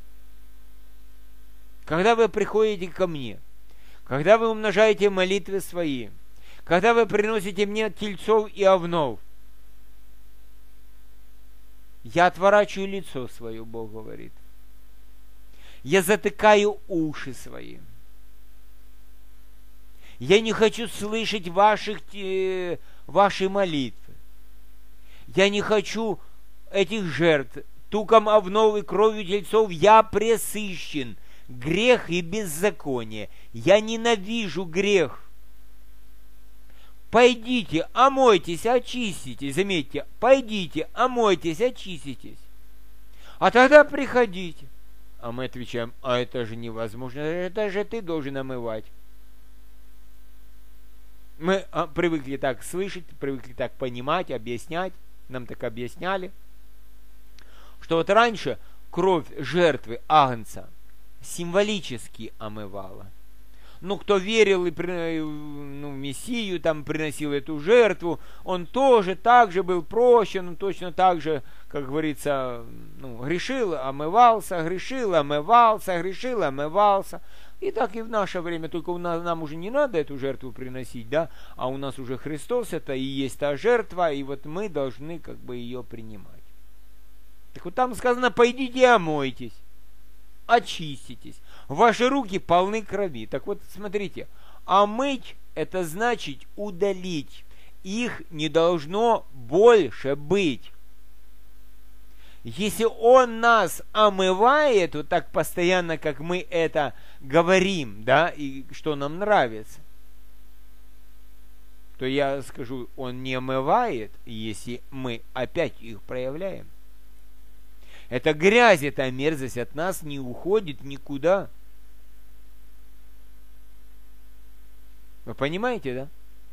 Когда вы приходите ко мне, когда вы умножаете молитвы свои, когда вы приносите мне тельцов и овнов, я отворачиваю лицо свое, Бог говорит. Я затыкаю уши свои. Я не хочу слышать ваших, э, ваши молитвы. Я не хочу этих жертв. Туком овнов и кровью тельцов я пресыщен. Грех и беззаконие. Я ненавижу грех. Пойдите, омойтесь, очиститесь. Заметьте, пойдите, омойтесь, очиститесь. А тогда приходите. А мы отвечаем, а это же невозможно. Это же ты должен омывать. Мы а, привыкли так слышать, привыкли так понимать, объяснять. Нам так объясняли, что вот раньше кровь жертвы агнца символически омывала. Ну, кто верил и ну, в Мессию, там приносил эту жертву, он тоже так же был прощен, он точно так же, как говорится, ну, грешил, омывался, грешил, омывался, грешил, омывался. И так и в наше время, только у нас, нам уже не надо эту жертву приносить, да, а у нас уже Христос, это и есть та жертва, и вот мы должны как бы ее принимать. Так вот там сказано, пойдите и омойтесь, очиститесь. Ваши руки полны крови. Так вот, смотрите, омыть это значит удалить. Их не должно больше быть. Если Он нас омывает, вот так постоянно, как мы это говорим, да, и что нам нравится, то я скажу, Он не омывает, если мы опять их проявляем. Эта грязь, эта мерзость от нас не уходит никуда. Вы понимаете, да?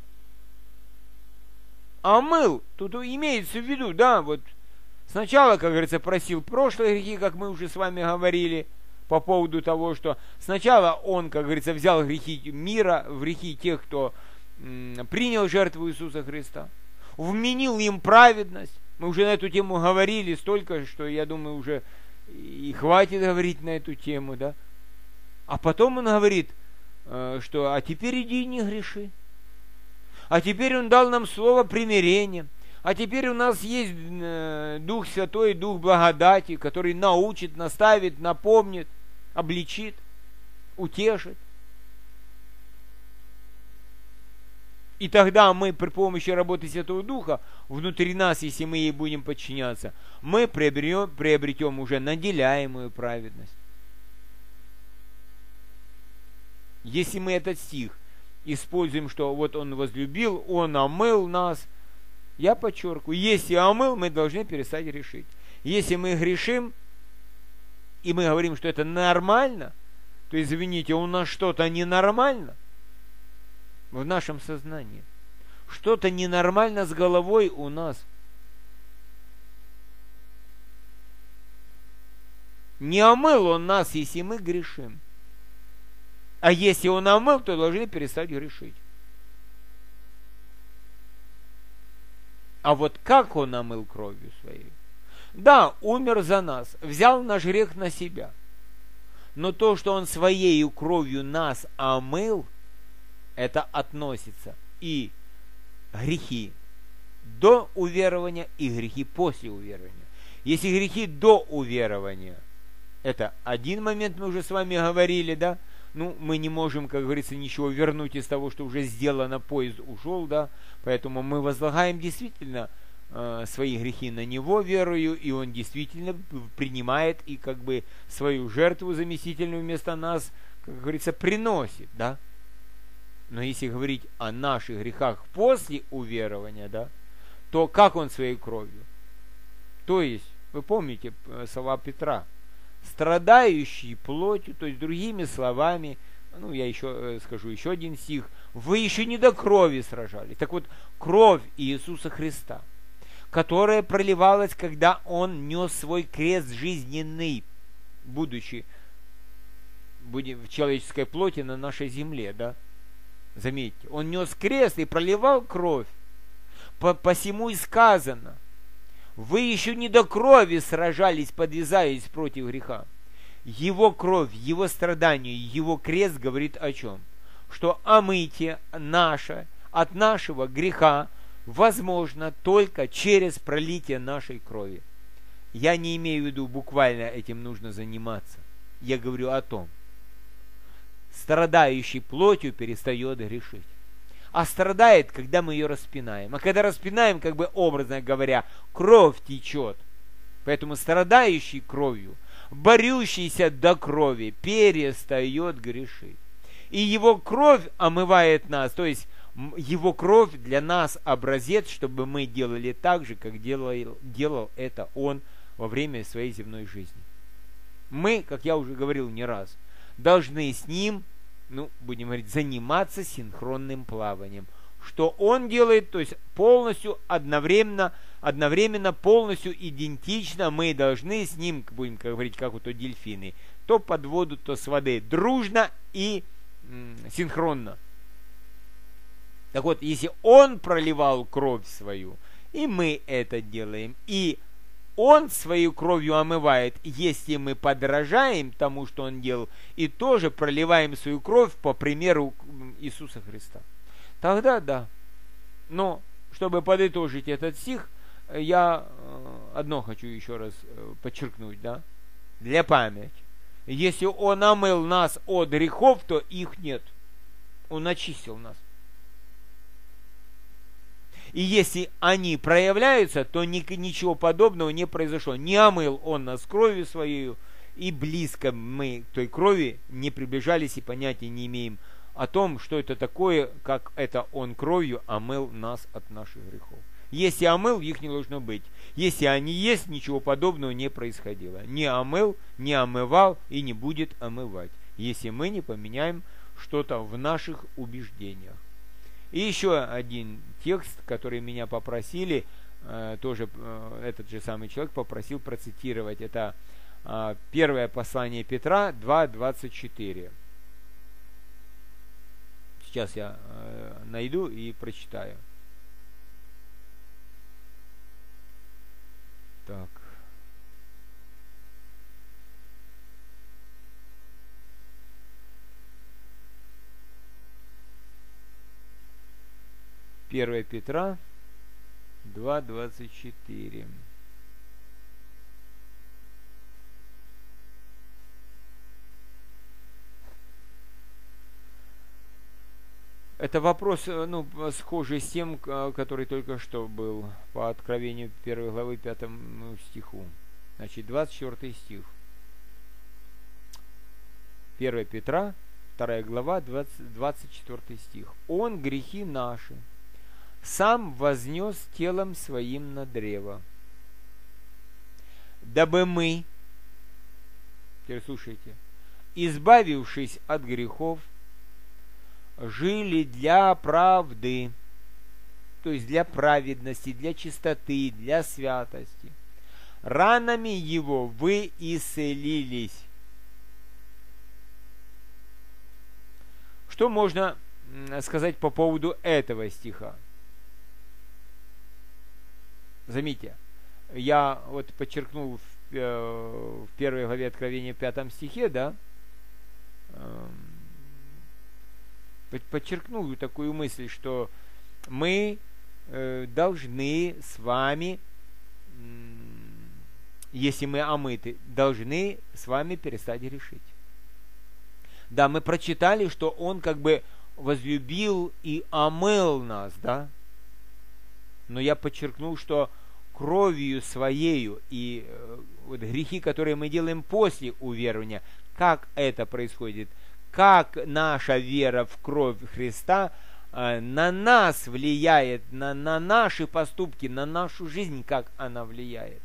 Омыл, тут имеется в виду, да, вот сначала, как говорится, просил прошлые грехи, как мы уже с вами говорили, по поводу того, что сначала он, как говорится, взял грехи мира, грехи тех, кто м, принял жертву Иисуса Христа, вменил им праведность. Мы уже на эту тему говорили столько, что, я думаю, уже и хватит говорить на эту тему, да. А потом он говорит, что «а теперь иди и не греши». А теперь он дал нам слово примирения. А теперь у нас есть Дух Святой, Дух благодати, который научит, наставит, напомнит, обличит, утешит. И тогда мы при помощи работы Святого Духа внутри нас, если мы ей будем подчиняться, мы приобретем, приобретем уже наделяемую праведность. Если мы этот стих используем, что вот Он возлюбил, Он омыл нас, я подчеркиваю, если омыл, мы должны перестать грешить. Если мы грешим, и мы говорим, что это нормально, то, извините, у нас что-то ненормально в нашем сознании. Что-то ненормально с головой у нас. Не омыл Он нас, если мы грешим. А если Он омыл, то должны перестать грешить. А вот как Он омыл кровью своей? Да, умер за нас, взял наш грех на себя. Но то, что Он Своей кровью нас омыл, это относится и грехи до уверования, и грехи после уверования. Если грехи до уверования, это один момент, мы уже с вами говорили, да, ну, мы не можем, как говорится, ничего вернуть из того, что уже сделано, поезд ушел, да, поэтому мы возлагаем действительно э, свои грехи на Него верою, и Он действительно принимает и как бы свою жертву заместительную вместо нас, как говорится, приносит, да. Но если говорить о наших грехах после уверования, да, то как Он своей кровью? То есть, вы помните слова Петра, страдающий плотью, то есть другими словами, ну я еще скажу еще один стих, вы еще не до крови сражались. Так вот, кровь Иисуса Христа, которая проливалась, когда Он нес свой крест жизненный, будучи в человеческой плоти на нашей земле, да, заметьте, Он нес крест и проливал кровь. По посему и сказано, вы еще не до крови сражались, подвязаясь против греха. Его кровь, Его страдания, Его крест говорит о чем? Что омытие наше от нашего греха возможно только через пролитие нашей крови. Я не имею в виду буквально этим нужно заниматься. Я говорю о том, страдающий плотью перестает грешить. А страдает, когда мы ее распинаем. А когда распинаем, как бы образно говоря, кровь течет. Поэтому страдающий кровью, борющийся до крови, перестает грешить. И его кровь омывает нас, то есть его кровь для нас образец, чтобы мы делали так же, как делал, делал это Он во время своей земной жизни. Мы, как я уже говорил не раз, должны с Ним, ну, будем говорить, заниматься синхронным плаванием. Что Он делает, то есть полностью, одновременно, одновременно, полностью идентично мы должны с Ним, будем говорить, как вот у дельфины, то под воду, то с воды, дружно и м, синхронно. Так вот, если Он проливал кровь свою, и мы это делаем, и Он свою кровью омывает, если мы подражаем тому, что Он делал, и тоже проливаем свою кровь по примеру Иисуса Христа. Тогда да. Но, чтобы подытожить этот стих, я одно хочу еще раз подчеркнуть, да, для памяти. Если Он омыл нас от грехов, то их нет. Он очистил нас. И если они проявляются, то ничего подобного не произошло. Не омыл Он нас кровью Своей, и близко мы к той крови не приближались и понятия не имеем о том, что это такое, как это Он кровью омыл нас от наших грехов. Если омыл, их не должно быть. Если они есть, ничего подобного не происходило. Не омыл, не омывал и не будет омывать, если мы не поменяем что-то в наших убеждениях. И еще один текст, который меня попросили, э, тоже э, этот же самый человек попросил процитировать. Это э, первое послание Петра два двадцать четыре. Сейчас я э, найду и прочитаю. Так. первое Петра два двадцать четыре. Это вопрос, ну, схожий с тем, который только что был по Откровению первой главы пятому стиху. Значит, двадцать четвёртый стих. первое Петра, вторая глава, двадцать четвёртый стих. Он грехи наши сам вознес телом своим на древо, дабы мы, теперь слушайте, избавившись от грехов, жили для правды, то есть для праведности, для чистоты, для святости. Ранами Его вы исцелились. Что можно сказать по поводу этого стиха? Заметьте, я вот подчеркнул в, э, в первой главе Откровения, в пятом стихе, да, э, подчеркнул такую мысль, что мы э, должны с вами, э, если мы омыты, должны с вами перестать грешить. Да, мы прочитали, что Он как бы возлюбил и омыл нас, да, но я подчеркнул, что кровью своею и э, вот грехи, которые мы делаем после уверования, как это происходит, как наша вера в кровь Христа э, на нас влияет, на, на наши поступки, на нашу жизнь, как она влияет.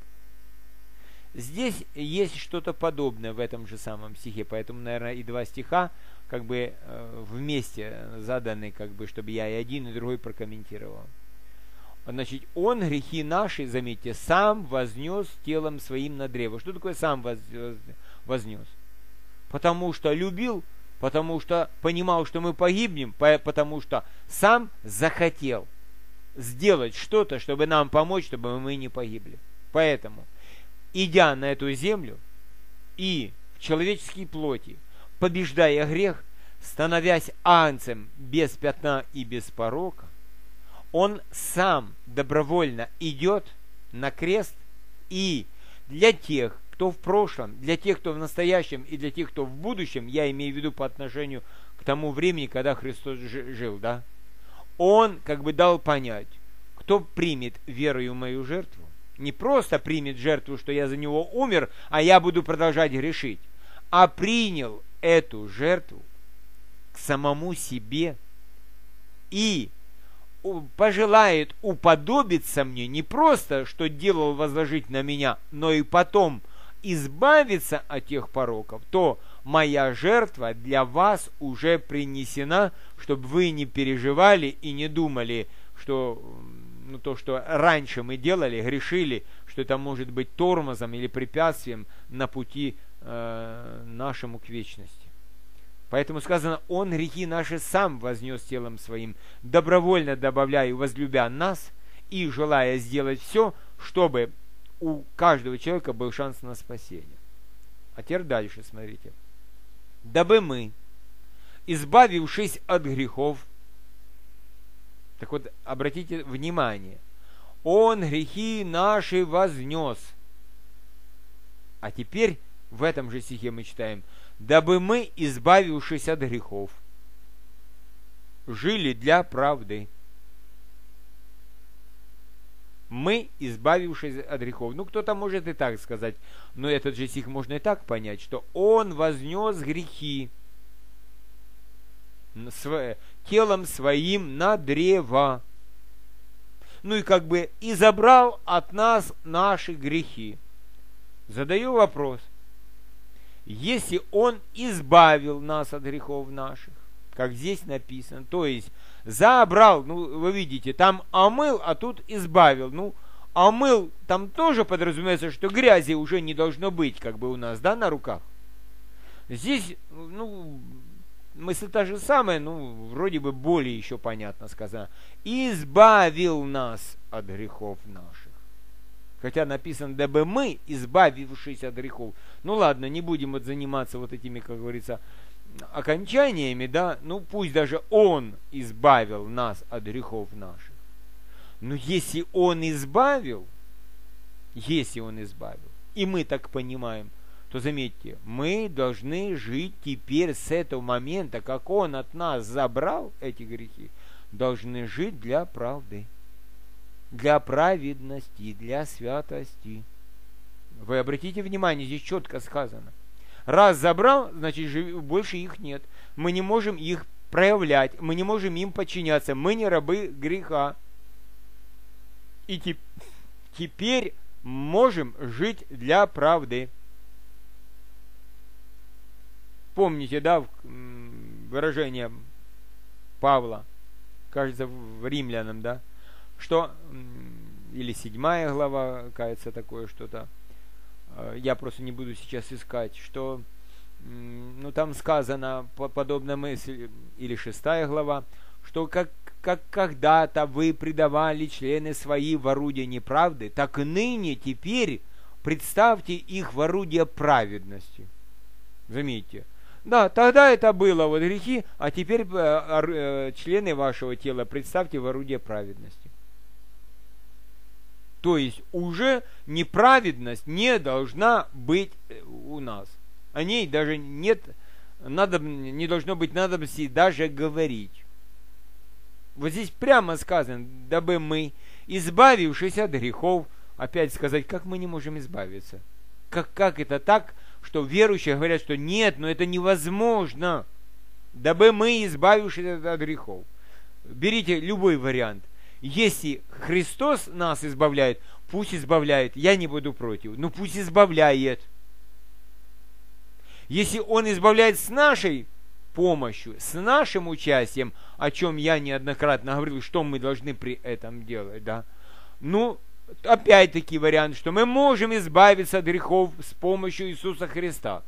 Здесь есть что-то подобное в этом же самом стихе, поэтому, наверное, и два стиха как бы э, вместе заданы, как бы, чтобы я и один, и другой прокомментировал. Значит, Он грехи наши, заметьте, сам вознес телом своим на древо. Что такое сам вознес? Потому что любил, потому что понимал, что мы погибнем, потому что сам захотел сделать что-то, чтобы нам помочь, чтобы мы не погибли. Поэтому, идя на эту землю и в человеческой плоти, побеждая грех, становясь агнцем без пятна и без порока, Он сам добровольно идет на крест, и для тех, кто в прошлом, для тех, кто в настоящем, и для тех, кто в будущем, я имею в виду по отношению к тому времени, когда Христос жил, да, Он как бы дал понять, кто примет верою мою жертву, не просто примет жертву, что я за него умер, а я буду продолжать грешить, а принял эту жертву к самому себе и пожелает уподобиться мне, не просто, что делал возложить на меня, но и потом избавиться от тех пороков, то моя жертва для вас уже принесена, чтобы вы не переживали и не думали, что ну, то, что раньше мы делали, грешили, что это может быть тормозом или препятствием на пути э, нашему к вечности. Поэтому сказано, Он грехи наши сам вознес телом своим, добровольно добавляя, возлюбя нас и желая сделать все, чтобы у каждого человека был шанс на спасение. А теперь дальше, смотрите. Дабы мы, избавившись от грехов, так вот, обратите внимание, Он грехи наши вознес. А теперь в этом же стихе мы читаем, дабы мы, избавившись от грехов, жили для правды. Мы, избавившись от грехов. Ну, кто-то может и так сказать, но этот же стих можно и так понять, что Он вознес грехи телом своим на древо. Ну и как бы и забрал от нас наши грехи. Задаю вопрос. Если Он избавил нас от грехов наших, как здесь написано, то есть забрал, ну вы видите, там омыл, а тут избавил. Ну, омыл, там тоже подразумевается, что грязи уже не должно быть, как бы у нас, да, на руках. Здесь, ну, мысль та же самая, ну, вроде бы более еще понятно сказано. Избавил нас от грехов наших. Хотя написано, дабы мы, избавившись от грехов. Ну ладно, не будем вот заниматься вот этими, как говорится, окончаниями, да. Ну пусть даже Он избавил нас от грехов наших. Но если Он избавил, если Он избавил, и мы так понимаем, то заметьте, мы должны жить теперь с этого момента, как Он от нас забрал эти грехи, должны жить для правды, для праведности, для святости. Вы обратите внимание, здесь четко сказано. Раз забрал, значит больше их нет. Мы не можем их проявлять, мы не можем им подчиняться, мы не рабы греха. И теп- теперь можем жить для правды. Помните, да, выражение Павла, кажется, в Римлянам, да, что, или седьмая глава, кажется, такое что-то, я просто не буду сейчас искать, что, ну, там сказано подобная мысль, или шестая глава, что как как когда-то вы предавали члены свои в орудие неправды, так и ныне, теперь представьте их в орудие праведности. Заметьте. Да, тогда это было вот грехи, а теперь э, члены вашего тела представьте в орудие праведности. То есть уже неправедность не должна быть у нас. О ней даже нет, надо, не должно быть надобности даже говорить. Вот здесь прямо сказано, дабы мы, избавившись от грехов, опять сказать, как мы не можем избавиться. Как, как это так, что верующие говорят, что нет, но это невозможно. Дабы мы, избавившись от грехов. Берите любой вариант. Если Христос нас избавляет, пусть избавляет. Я не буду против. Но пусть избавляет. Если Он избавляет с нашей помощью, с нашим участием, о чем я неоднократно говорил, что мы должны при этом делать, да? Ну, опять-таки вариант, что мы можем избавиться от грехов с помощью Иисуса Христа.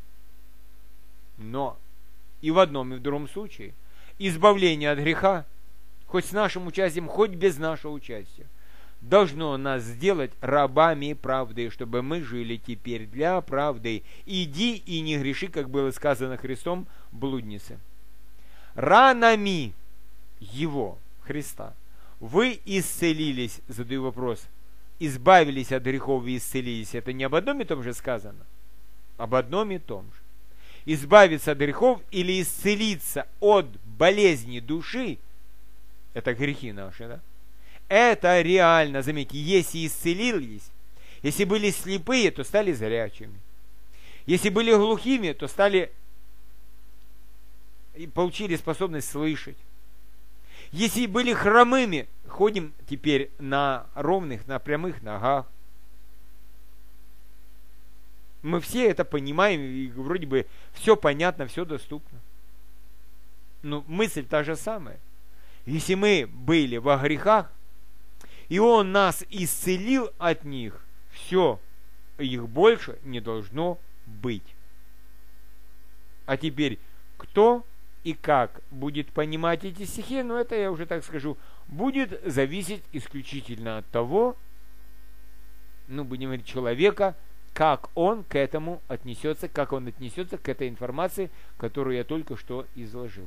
Но и в одном, и в другом случае избавление от греха, хоть с нашим участием, хоть без нашего участия, должно нас сделать рабами правды, чтобы мы жили теперь для правды. Иди и не греши, как было сказано Христом, блуднице. Ранами Его, Христа, вы исцелились, задаю вопрос, избавились от грехов и исцелились. Это не об одном и том же сказано? Об одном и том же. Избавиться от грехов или исцелиться от болезни души, это грехи наши, да? Это реально, заметьте, если исцелились, если были слепые, то стали зрячими. Если были глухими, то стали и получили способность слышать. Если были хромыми, ходим теперь на ровных, на прямых ногах. Мы все это понимаем, и вроде бы все понятно, все доступно. Но мысль та же самая. Если мы были во грехах, и Он нас исцелил от них, все, их больше не должно быть. А теперь, кто и как будет понимать эти стихи, ну это я уже так скажу, будет зависеть исключительно от того, ну будем говорить, человека, как он к этому отнесется, как он отнесется к этой информации, которую я только что изложил.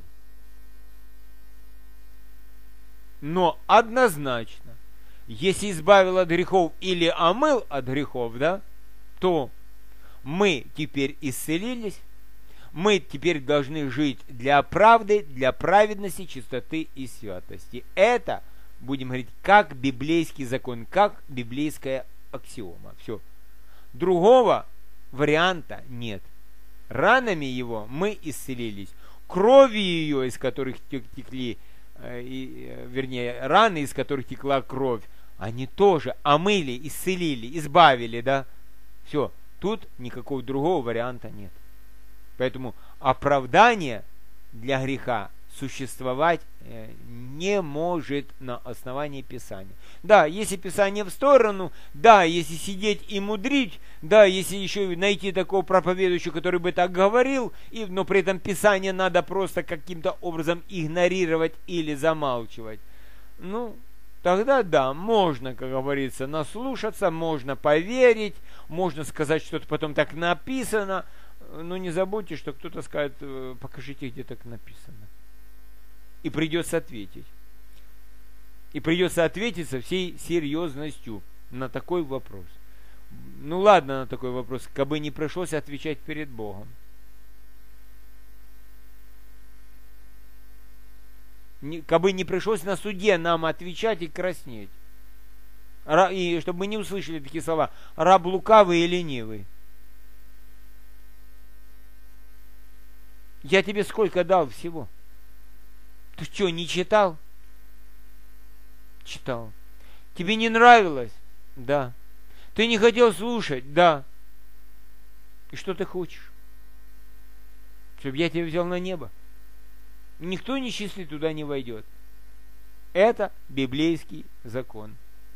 Но однозначно, если избавил от грехов или омыл от грехов, да, то мы теперь исцелились, мы теперь должны жить для правды, для праведности, чистоты и святости. Это, будем говорить, как библейский закон, как библейская аксиома. Все. Другого варианта нет. Ранами Его мы исцелились. Кровью Ее, из которых текли, э, и, вернее, раны, из которых текла кровь, они тоже омыли, исцелили, избавили, да? Все. Тут никакого другого варианта нет. Поэтому оправдание для греха существовать не может на основании Писания. Да, если Писание в сторону, да, если сидеть и мудрить, да, если еще найти такого проповедующего, который бы так говорил, и, но при этом Писание надо просто каким-то образом игнорировать или замалчивать, ну, тогда да, можно, как говорится, наслушаться, можно поверить, можно сказать, что-то потом так написано, но не забудьте, что кто-то скажет, покажите, где так написано. И придется ответить. И придется ответить со всей серьезностью на такой вопрос. Ну ладно, на такой вопрос, как бы не пришлось отвечать перед Богом. Как бы не пришлось на суде нам отвечать и краснеть. И чтобы мы не услышали такие слова: раб лукавый и ленивый. Я тебе сколько дал всего? Ты что, не читал? Читал. Тебе не нравилось? Да. Ты не хотел слушать? Да. И что ты хочешь? Чтобы я тебя взял на небо? Никто нечистый туда не войдет. Это библейский закон.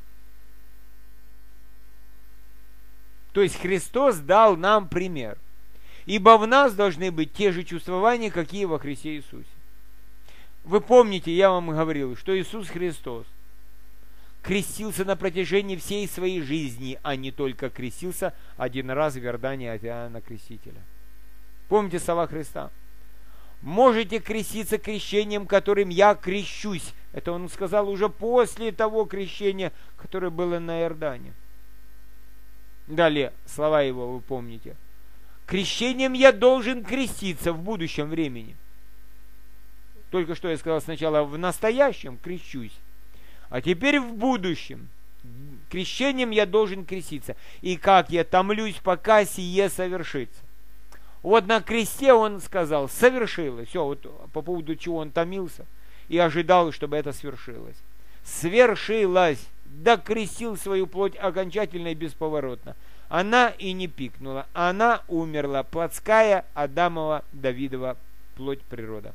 То есть Христос дал нам пример. Ибо в нас должны быть те же чувствования, какие во Христе Иисусе. Вы помните, я вам говорил, что Иисус Христос крестился на протяжении всей своей жизни, а не только крестился один раз в Иордании от Иоанна Крестителя. Помните слова Христа? Можете креститься крещением, которым я крещусь. Это он сказал уже после того крещения, которое было на Иордане. Далее, слова его вы помните. Крещением я должен креститься в будущем времени. Только что я сказал сначала в настоящем крещусь, а теперь в будущем. Крещением я должен креститься. И как я томлюсь, пока сие совершится. Вот на кресте он сказал, совершилось. Все, вот по поводу чего он томился и ожидал, чтобы это свершилось. Свершилось. Докрестил свою плоть окончательно и бесповоротно. Она и не пикнула. Она умерла. Плотская Адамова, Давидова плоть природа.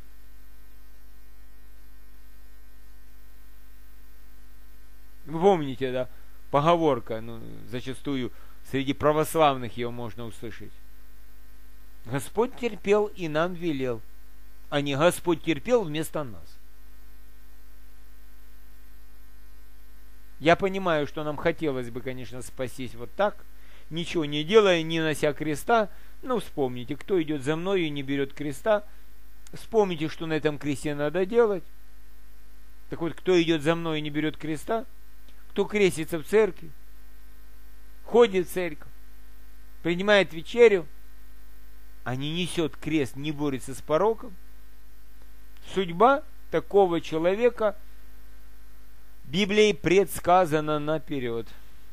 Вы помните, да, поговорка, ну, зачастую среди православных ее можно услышать. Господь терпел и нам велел, а не Господь терпел вместо нас. Я понимаю, что нам хотелось бы, конечно, спастись вот так, ничего не делая, не нося креста. Ну, вспомните, кто идет за мной и не берет креста. Вспомните, что на этом кресте надо делать. Так вот, кто идет за мной и не берет креста, кто крестится в церкви, ходит в церковь, принимает вечерю, а не несет крест, не борется с пороком, судьба такого человека Библией предсказана наперед.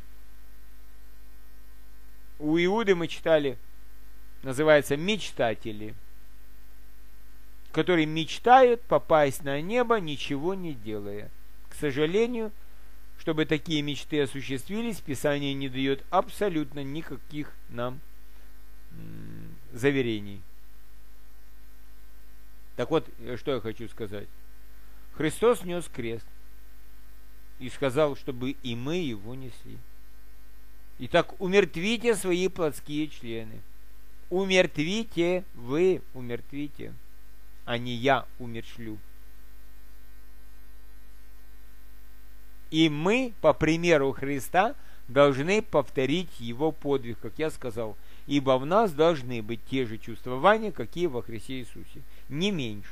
У Иуды мы читали, называется мечтатели, которые мечтают попасть на небо, ничего не делая. К сожалению, чтобы такие мечты осуществились, Писание не дает абсолютно никаких нам м- заверений. Так вот, что я хочу сказать. Христос нес крест и сказал, чтобы и мы его несли. Итак, умертвите свои плотские члены. Умертвите, вы умертвите, а не я умерщвлю. И мы, по примеру Христа, должны повторить его подвиг, как я сказал. Ибо в нас должны быть те же чувствования, какие во Христе Иисусе. Не меньше.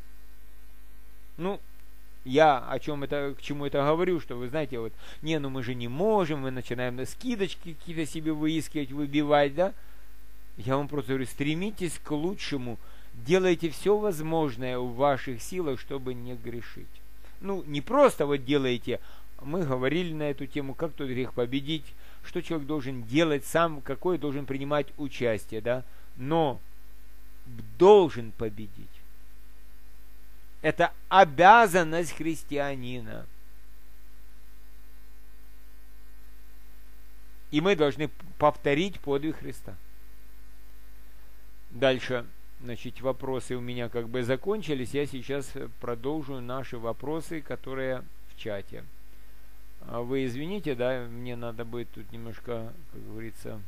Ну, я о чем это, к чему это говорю, что вы знаете, вот, не, ну мы же не можем, мы начинаем на скидочки какие-то себе выискивать, выбивать, да? Я вам просто говорю, стремитесь к лучшему, делайте все возможное в ваших силах, чтобы не грешить. Ну, не просто вот делайте. Мы говорили на эту тему, как тот грех победить, что человек должен делать сам, какое должен принимать участие, да? Но должен победить. Это обязанность христианина. И мы должны повторить подвиг Христа. Дальше, значит, вопросы у меня как бы закончились. Я сейчас продолжу наши вопросы, которые в чате. Вы извините, да, мне надо будет тут немножко, как говорится,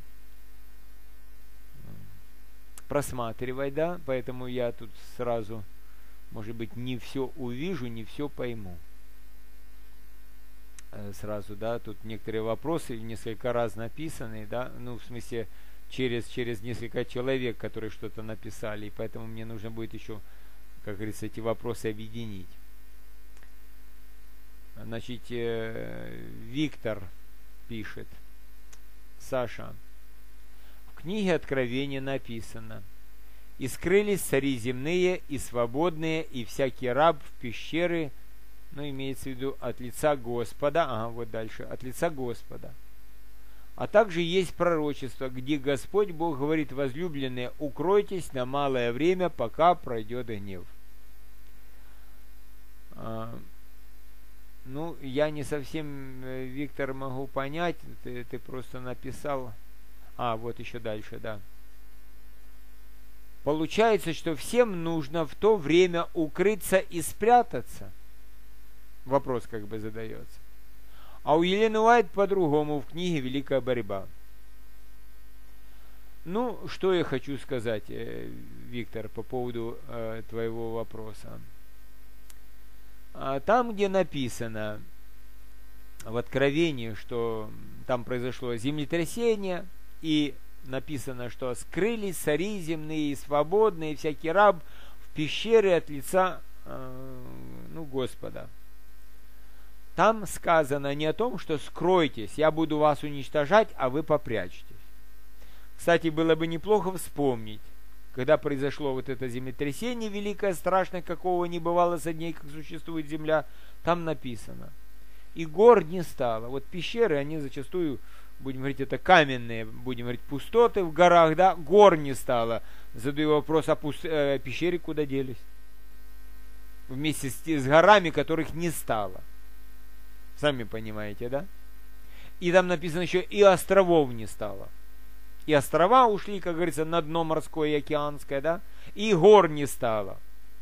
просматривать, да, поэтому я тут сразу, может быть, не все увижу, не все пойму. Сразу, да, тут некоторые вопросы несколько раз написаны, да, ну, в смысле, через, через несколько человек, которые что-то написали, и поэтому мне нужно будет еще, как говорится, эти вопросы объединить. Значит, Виктор пишет: Саша, в книге Откровения написано: «И скрылись цари земные, и свободные, и всякий раб в пещеры», ну, имеется в виду от лица Господа, ага, вот дальше, от лица Господа. А также есть пророчество, где Господь Бог говорит: возлюбленные, укройтесь на малое время, пока пройдет гнев. Ну, я не совсем, Виктор, могу понять, ты, ты просто написал. А, вот еще дальше, да. Получается, что всем нужно в то время укрыться и спрятаться. Вопрос как бы задается. А у Елены Уайт по-другому в книге «Великая борьба». Ну, что я хочу сказать, Виктор, по поводу э, твоего вопроса. А там, где написано в Откровении, что там произошло землетрясение, и написано, что скрылись цари земные, свободные, всякий раб в пещере от лица э, ну, Господа. Там сказано не о том, что скройтесь, я буду вас уничтожать, а вы попрячетесь. Кстати, было бы неплохо вспомнить, когда произошло вот это землетрясение великое, страшное, какого не бывало со дней, как существует земля, там написано. И гор не стало. Вот пещеры, они зачастую, будем говорить, это каменные, будем говорить, пустоты в горах, да, гор не стало. Задаю вопрос, а пуст... э, пещеры куда делись? Вместе с, с горами, которых не стало. Сами понимаете, да? И там написано еще, и островов не стало. И острова ушли, как говорится, на дно морское и океанское, да? И гор не стало.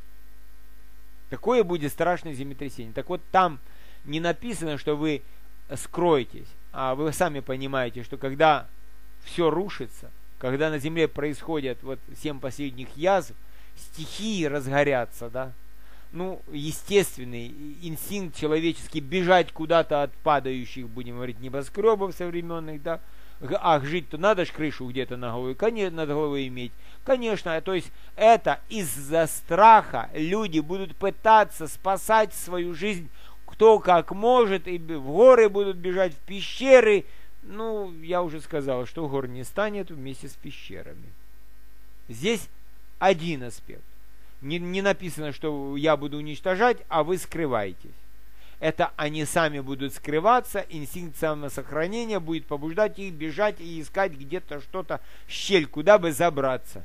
Такое будет страшное землетрясение. Так вот, там не написано, что вы скроетесь, а вы сами понимаете, что когда все рушится, когда на земле происходят вот семь последних язв, стихии разгорятся, да? Ну, естественный инстинкт человеческий бежать куда-то от падающих, будем говорить, небоскребов современных, да? Ах, жить-то надо ж крышу где-то на голове, конечно, над головой иметь. Конечно, то есть это из-за страха люди будут пытаться спасать свою жизнь кто как может, и в горы будут бежать, в пещеры. Ну, я уже сказал, что гор не станет вместе с пещерами. Здесь один аспект. Не, не написано, что я буду уничтожать, а вы скрываетесь. Это они сами будут скрываться, инстинкт самосохранения будет побуждать их бежать и искать где-то что-то, щель, куда бы забраться.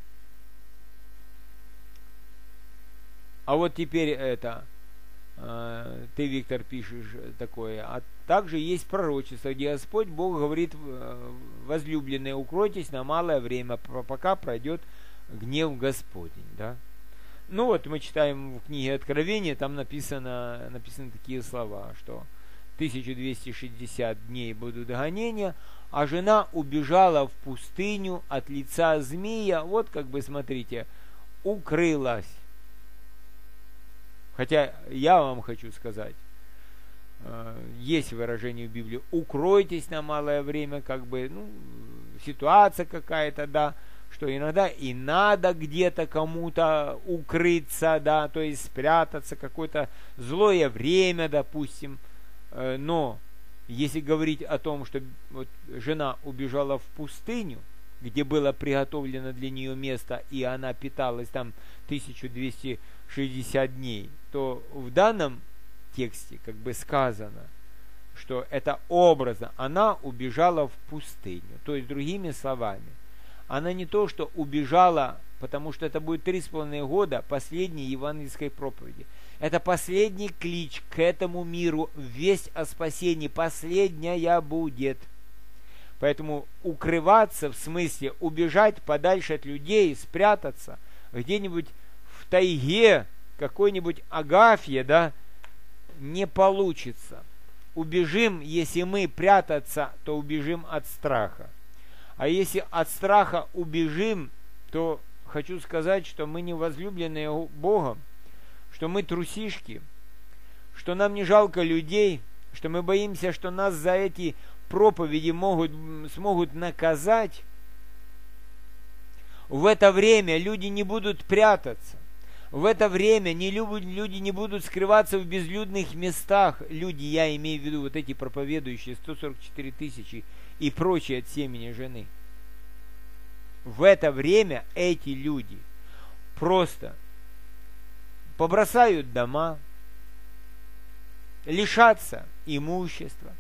А вот теперь это, э, ты, Виктор, пишешь такое, а также есть пророчество, где Господь Бог говорит, возлюбленные, укройтесь на малое время, пока пройдет гнев Господень, да? Ну вот мы читаем в книге Откровения, там написано, написаны такие слова, что тысяча двести шестьдесят дней будут гонения, а жена убежала в пустыню от лица змея, вот как бы, смотрите, укрылась. Хотя я вам хочу сказать, есть выражение в Библии, укройтесь на малое время, как бы, ну, ситуация какая-то, да, что иногда и надо где-то кому-то укрыться, да, то есть спрятаться, какое-то злое время, допустим. Но если говорить о том, что вот жена убежала в пустыню, где было приготовлено для нее место, и она питалась там тысяча двести шестьдесят дней, то в данном тексте как бы сказано, что это образно, она убежала в пустыню. То есть, другими словами, она не то, что убежала, потому что это будет три с половиной года последней евангельской проповеди. Это последний клич к этому миру, весть о спасении, последняя будет. Поэтому укрываться, в смысле убежать подальше от людей, спрятаться где-нибудь в тайге, какой-нибудь Агафье, да, не получится. Убежим, если мы прятаться, то убежим от страха. А если от страха убежим, то хочу сказать, что мы не возлюбленные Богом, что мы трусишки, что нам не жалко людей, что мы боимся, что нас за эти проповеди могут, смогут наказать. В это время люди не будут прятаться. В это время не любят, люди не будут скрываться в безлюдных местах. Люди, я имею в виду вот эти проповедующие, сто сорок четыре тысячи и прочие от семени жены. В это время эти люди просто побросают дома, лишатся имущества.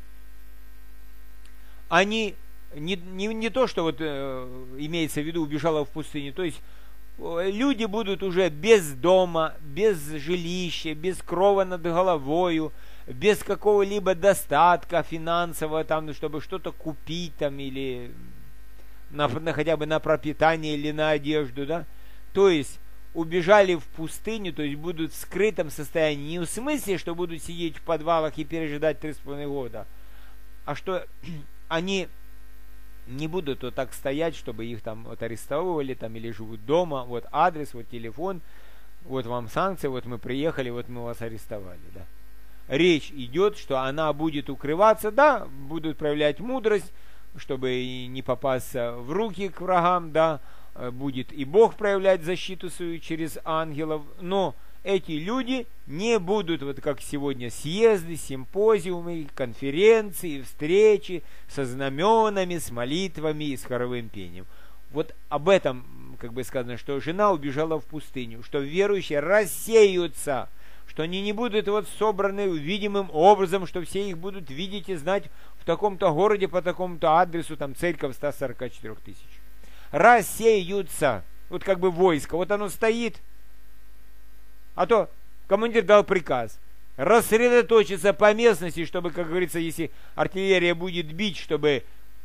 Они не, не, не то, что вот э, имеется в виду, убежала в пустыню, то есть люди будут уже без дома, без жилища, без крова над головою, без какого-либо достатка финансового, там, чтобы что-то купить там, или на, на, хотя бы на пропитание или на одежду, да. То есть убежали в пустыню, то есть будут в скрытом состоянии, не в смысле, что будут сидеть в подвалах и пережидать три с половиной года, а что они не будут вот так стоять, чтобы их там вот арестовывали там, или живут дома, вот адрес, вот телефон, вот вам санкция, вот мы приехали, вот мы вас арестовали, да. Речь идет, что она будет укрываться, да, будут проявлять мудрость, чтобы не попасться в руки к врагам, да, будет и Бог проявлять защиту свою через ангелов, но эти люди не будут, вот как сегодня, съезды, симпозиумы, конференции, встречи со знаменами, с молитвами и с хоровым пением. Вот об этом, как бы сказано, что жена убежала в пустыню, что верующие рассеются, что они не будут вот собраны видимым образом, что все их будут видеть и знать в таком-то городе по такому-то адресу, там церковь ста сорока четырёх тысяч. Рассеются, вот как бы войско, вот оно стоит, а то командир дал приказ рассредоточиться по местности, чтобы, как говорится, если артиллерия будет бить, чтобы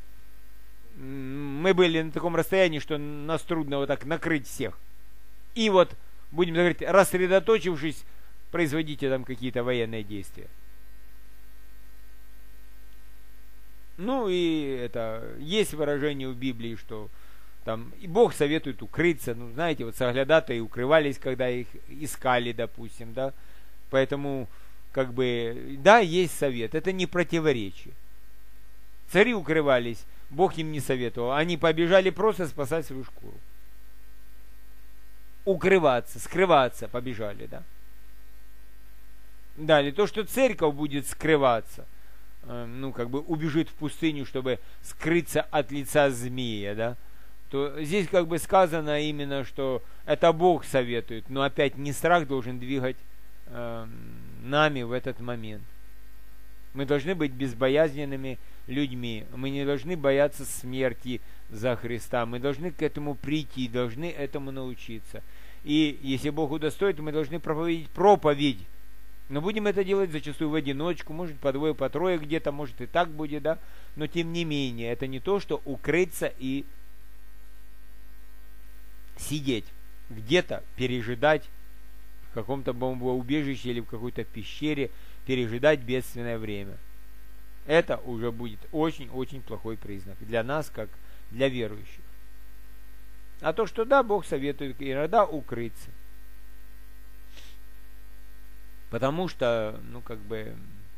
мы были на таком расстоянии, что нас трудно вот так накрыть всех. И вот, будем говорить, рассредоточившись, производите там какие-то военные действия. Ну и это, есть выражение в Библии, что там и Бог советует укрыться. Ну, знаете, вот соглядатые укрывались, когда их искали, допустим, да. Поэтому, как бы, да, есть совет. Это не противоречие. Цари укрывались, Бог им не советовал. Они побежали просто спасать свою шкуру. Укрываться, скрываться побежали, да. Далее, то, что церковь будет скрываться, э, ну, как бы убежит в пустыню, чтобы скрыться от лица змея, да, то здесь как бы сказано именно, что это Бог советует, но опять не страх должен двигать э, нами в этот момент. Мы должны быть безбоязненными людьми, мы не должны бояться смерти за Христа, мы должны к этому прийти, должны этому научиться. И если Бог удостоит, мы должны проповедить проповедь. Но будем это делать зачастую в одиночку, может по двое, по трое где-то, может и так будет, да. Но тем не менее, это не то, что укрыться и сидеть где-то, пережидать в каком-то бомбоубежище или в какой-то пещере, пережидать бедственное время. Это уже будет очень-очень плохой признак для нас, как для верующих. А то, что да, Бог советует иногда укрыться. Потому что, ну, как бы,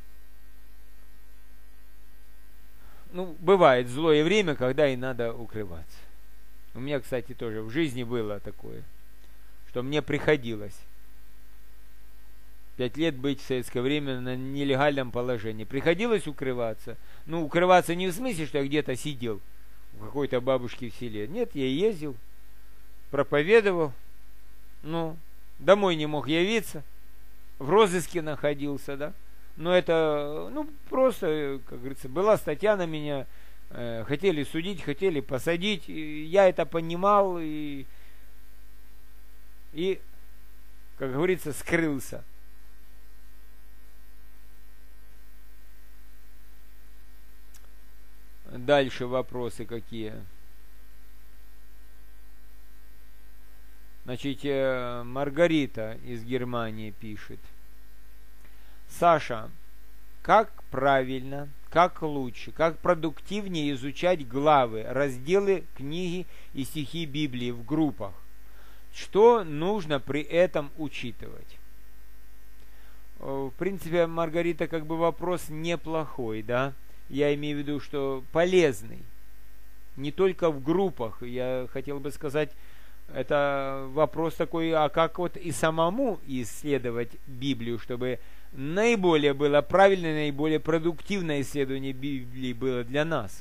ну, бывает злое время, когда и надо укрываться. У меня, кстати, тоже в жизни было такое, что мне приходилось пять лет быть в советское время на нелегальном положении. Приходилось укрываться. Ну, укрываться не в смысле, что я где-то сидел у какой-то бабушки в селе. Нет, я ездил, проповедовал, ну, домой не мог явиться, в розыске находился, да. Но это, ну, просто, как говорится, была статья на меня, э, хотели судить, хотели посадить, и я это понимал и, и, как говорится, скрылся. Дальше вопросы какие? Значит, Маргарита из Германии пишет. Саша, как правильно, как лучше, как продуктивнее изучать главы, разделы книги и стихи Библии в группах? Что нужно при этом учитывать? В принципе, Маргарита, как бы вопрос неплохой, да? Я имею в виду, что полезный. Не только в группах. Я хотел бы сказать, это вопрос такой, а как вот и самому исследовать Библию, чтобы наиболее было правильное, наиболее продуктивное исследование Библии было для нас.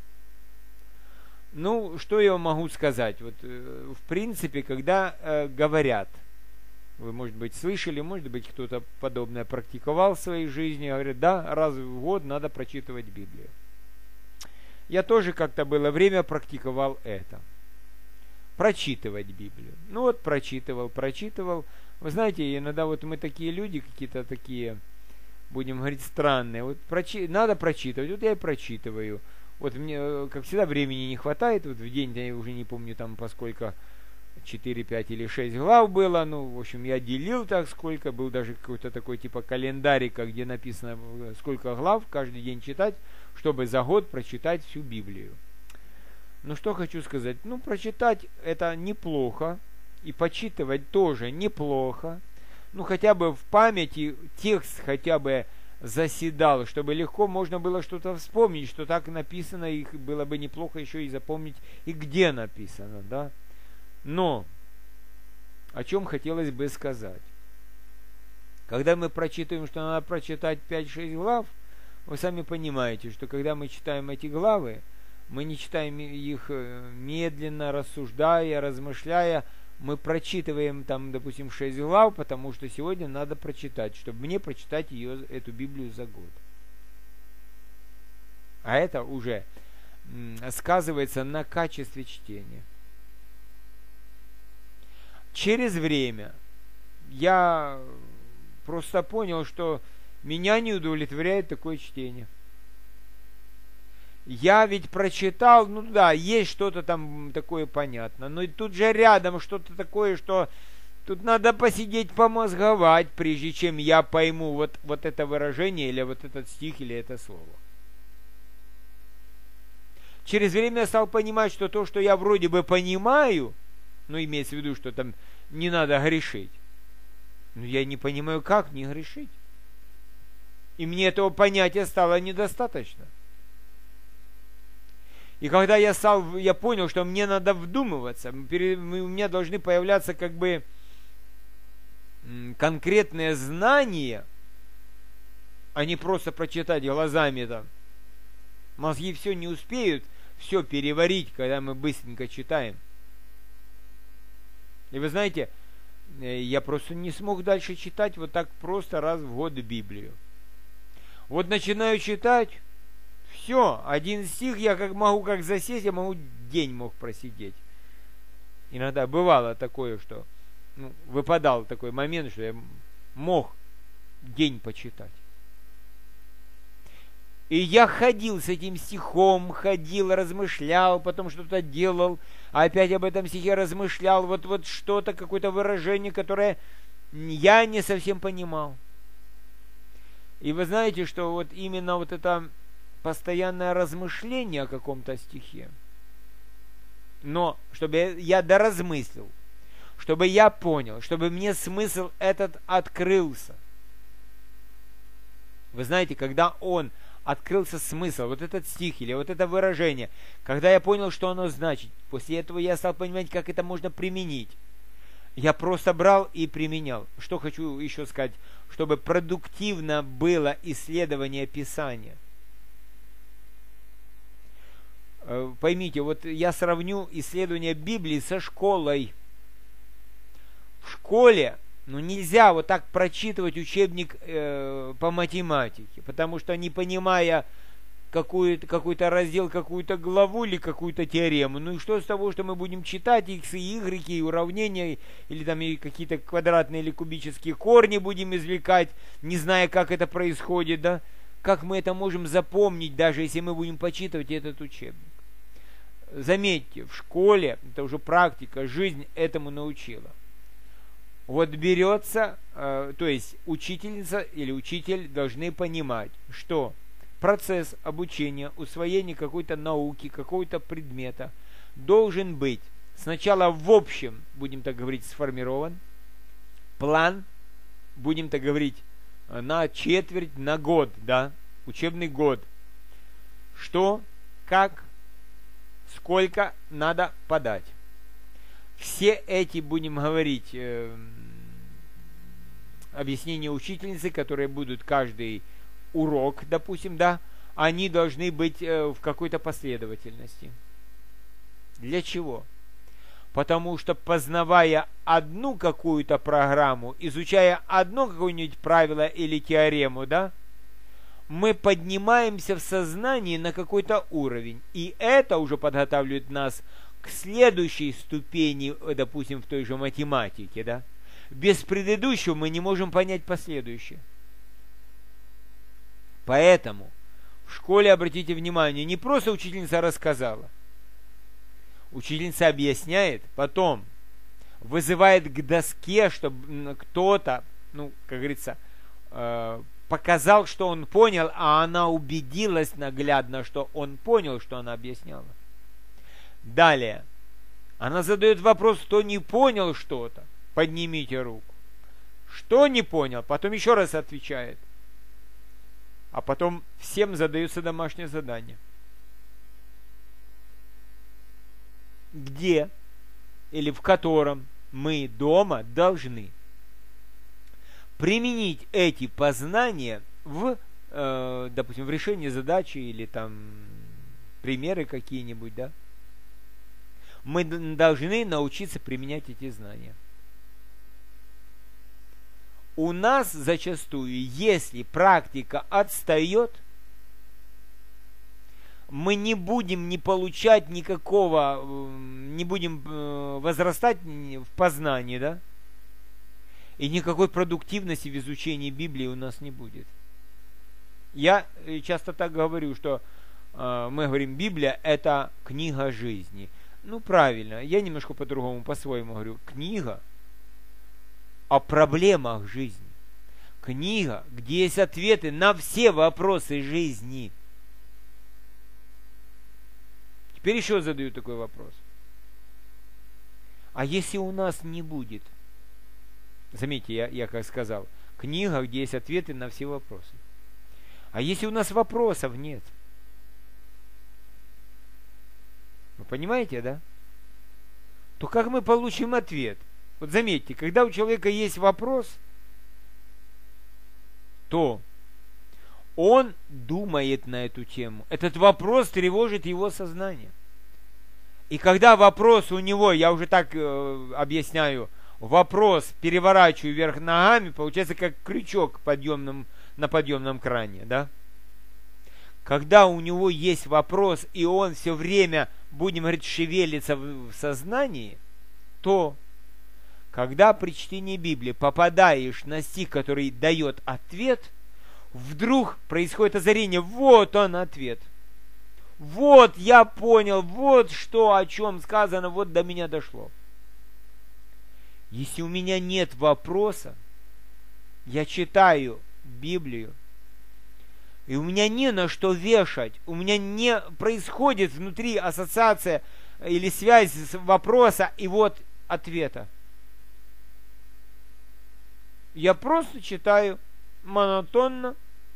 Ну, что я могу сказать? Вот, в принципе, когда э, говорят, вы, может быть, слышали, может быть, кто-то подобное практиковал в своей жизни, говорят, да, раз в год надо прочитывать Библию. Я тоже как-то было время практиковал это. Прочитывать Библию. Ну вот, прочитывал, прочитывал. Вы знаете, иногда вот мы такие люди, какие-то такие, будем говорить, странные. Вот прочи... надо прочитывать, вот я и прочитываю. Вот мне, как всегда, времени не хватает. Вот в день, я уже не помню там поскольку, четыре, пять или шесть глав было. Ну, в общем, я делил так сколько. Был даже какой-то такой типа календарика, где написано, сколько глав каждый день читать, чтобы за год прочитать всю Библию. Ну, что хочу сказать. Ну, прочитать это неплохо. и почитывать тоже неплохо. Ну, хотя бы в памяти текст хотя бы заседал, чтобы легко можно было что-то вспомнить, что так написано, и было бы неплохо еще и запомнить, и где написано, да. Но о чем хотелось бы сказать. Когда мы прочитываем, что надо прочитать пять-шесть глав, вы сами понимаете, что когда мы читаем эти главы, мы не читаем их медленно, рассуждая, размышляя, мы прочитываем там, допустим, шесть глав, потому что сегодня надо прочитать, чтобы мне прочитать ее, эту Библию за год. А это уже сказывается на качестве чтения. Через время я просто понял, что меня не удовлетворяет такое чтение. Я ведь прочитал, ну да, есть что-то там такое понятно, но и тут же рядом что-то такое, что тут надо посидеть, помозговать, прежде чем я пойму вот, вот это выражение, или вот этот стих, или это слово. Через время я стал понимать, что то, что я вроде бы понимаю, ну, имеется в виду, что там не надо грешить, но я не понимаю, как не грешить. И мне этого понятия стало недостаточно. И когда я стал, я понял, что мне надо вдумываться, у меня должны появляться как бы конкретные знания, а не просто прочитать глазами там. Мозги все не успеют все переварить, когда мы быстренько читаем. И вы знаете, я просто не смог дальше читать вот так просто раз в год Библию. Вот начинаю читать, все, один стих я как могу как засесть, я могу день мог просидеть. Иногда бывало такое, что ну, выпадал такой момент, что я мог день почитать. И я ходил с этим стихом, ходил, размышлял, потом что-то делал, а опять об этом стихе размышлял, вот, вот что-то, какое-то выражение, которое я не совсем понимал. И вы знаете, что вот именно вот это постоянное размышление о каком-то стихе, но чтобы я доразмыслил, чтобы я понял, чтобы мне смысл этот открылся. Вы знаете, когда он открылся смысл, вот этот стих или вот это выражение, когда я понял, что оно значит, после этого я стал понимать, как это можно применить. Я просто брал и применял. Что хочу еще сказать, чтобы продуктивно было исследование Писания. Поймите, вот я сравню исследование Библии со школой. В школе ну, нельзя вот так прочитывать учебник э, по математике, потому что, не понимая какой-то, какой-то раздел, какую-то главу или какую-то теорему, ну и что с того, что мы будем читать икс и игреки, и уравнения, или там и какие-то квадратные или кубические корни будем извлекать, не зная, как это происходит, да? Как мы это можем запомнить, даже если мы будем почитывать этот учебник? Заметьте, в школе, это уже практика, жизнь этому научила. Вот берется, э, то есть учительница или учитель должны понимать, что процесс обучения, усвоения какой-то науки, какого-то предмета должен быть сначала в общем, будем так говорить, сформирован, план, будем так говорить, на четверть, на год, да, учебный год. Что, как, сколько надо подать. Все эти, будем говорить, э, объяснения учительницы, которые будут каждый урок, допустим, да, они должны быть э, в какой-то последовательности. Для чего? Потому что, познавая одну какую-то программу, изучая одно какое-нибудь правило или теорему, да, мы поднимаемся в сознании на какой-то уровень. И это уже подготавливает нас к следующей ступени, допустим, в той же математике, да. Без предыдущего мы не можем понять последующее. Поэтому в школе, обратите внимание, не просто учительница рассказала. Учительница объясняет, потом вызывает к доске, чтобы кто-то, ну, как говорится, э, показал, что он понял, а она убедилась наглядно, что он понял, что она объясняла. Далее, Она задает вопрос, кто не понял что-то, поднимите руку. Что не понял, потом еще раз отвечает. А потом всем задается домашнее задание. Где или в котором мы дома должны применить эти познания в, э, допустим, в решении задачи или там примеры какие-нибудь, да? Мы должны научиться применять эти знания. У нас зачастую, если практика отстает, мы не будем не получать никакого, не будем возрастать в познании, да? И никакой продуктивности в изучении Библии у нас не будет. Я часто так говорю, что э, мы говорим, Библия – это книга жизни. Ну, правильно, я немножко по-другому, по-своему говорю. Книга о проблемах жизни. Книга, где есть ответы на все вопросы жизни. Теперь еще задаю такой вопрос. А если у нас не будет, заметьте, я, я как сказал, книга, где есть ответы на все вопросы. А если у нас вопросов нет? Вы понимаете, да? То как мы получим ответ? Вот заметьте, когда у человека есть вопрос, то он думает на эту тему. Этот вопрос тревожит его сознание. И когда вопрос у него, я уже так э, объясняю, вопрос переворачиваю вверх ногами, получается как крючок подъемным, на подъемном кране, да? Когда у него есть вопрос, и он все время, будем говорить, шевелится в, в сознании, то когда при чтении Библии попадаешь на стих, который дает ответ, вдруг происходит озарение. Вот он ответ. Вот я понял, вот что, о чем сказано, вот до меня дошло. Если у меня нет вопроса, я читаю Библию, и у меня не на что вешать, у меня не происходит внутри ассоциация или связь с вопроса и вот ответа. Я просто читаю монотонно.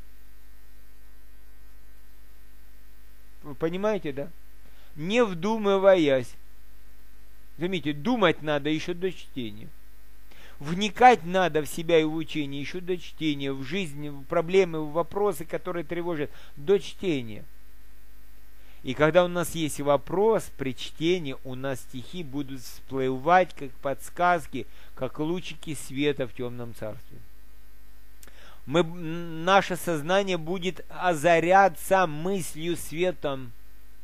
Вы понимаете, да? Не вдумываясь. Заметьте, думать надо еще до чтения. Вникать надо в себя и в учение еще до чтения, в жизнь, в проблемы, в вопросы, которые тревожат, до чтения. И когда у нас есть вопрос, при чтении у нас стихи будут всплывать, как подсказки, как лучики света в темном царстве. Мы, наше сознание будет озаряться мыслью, светом.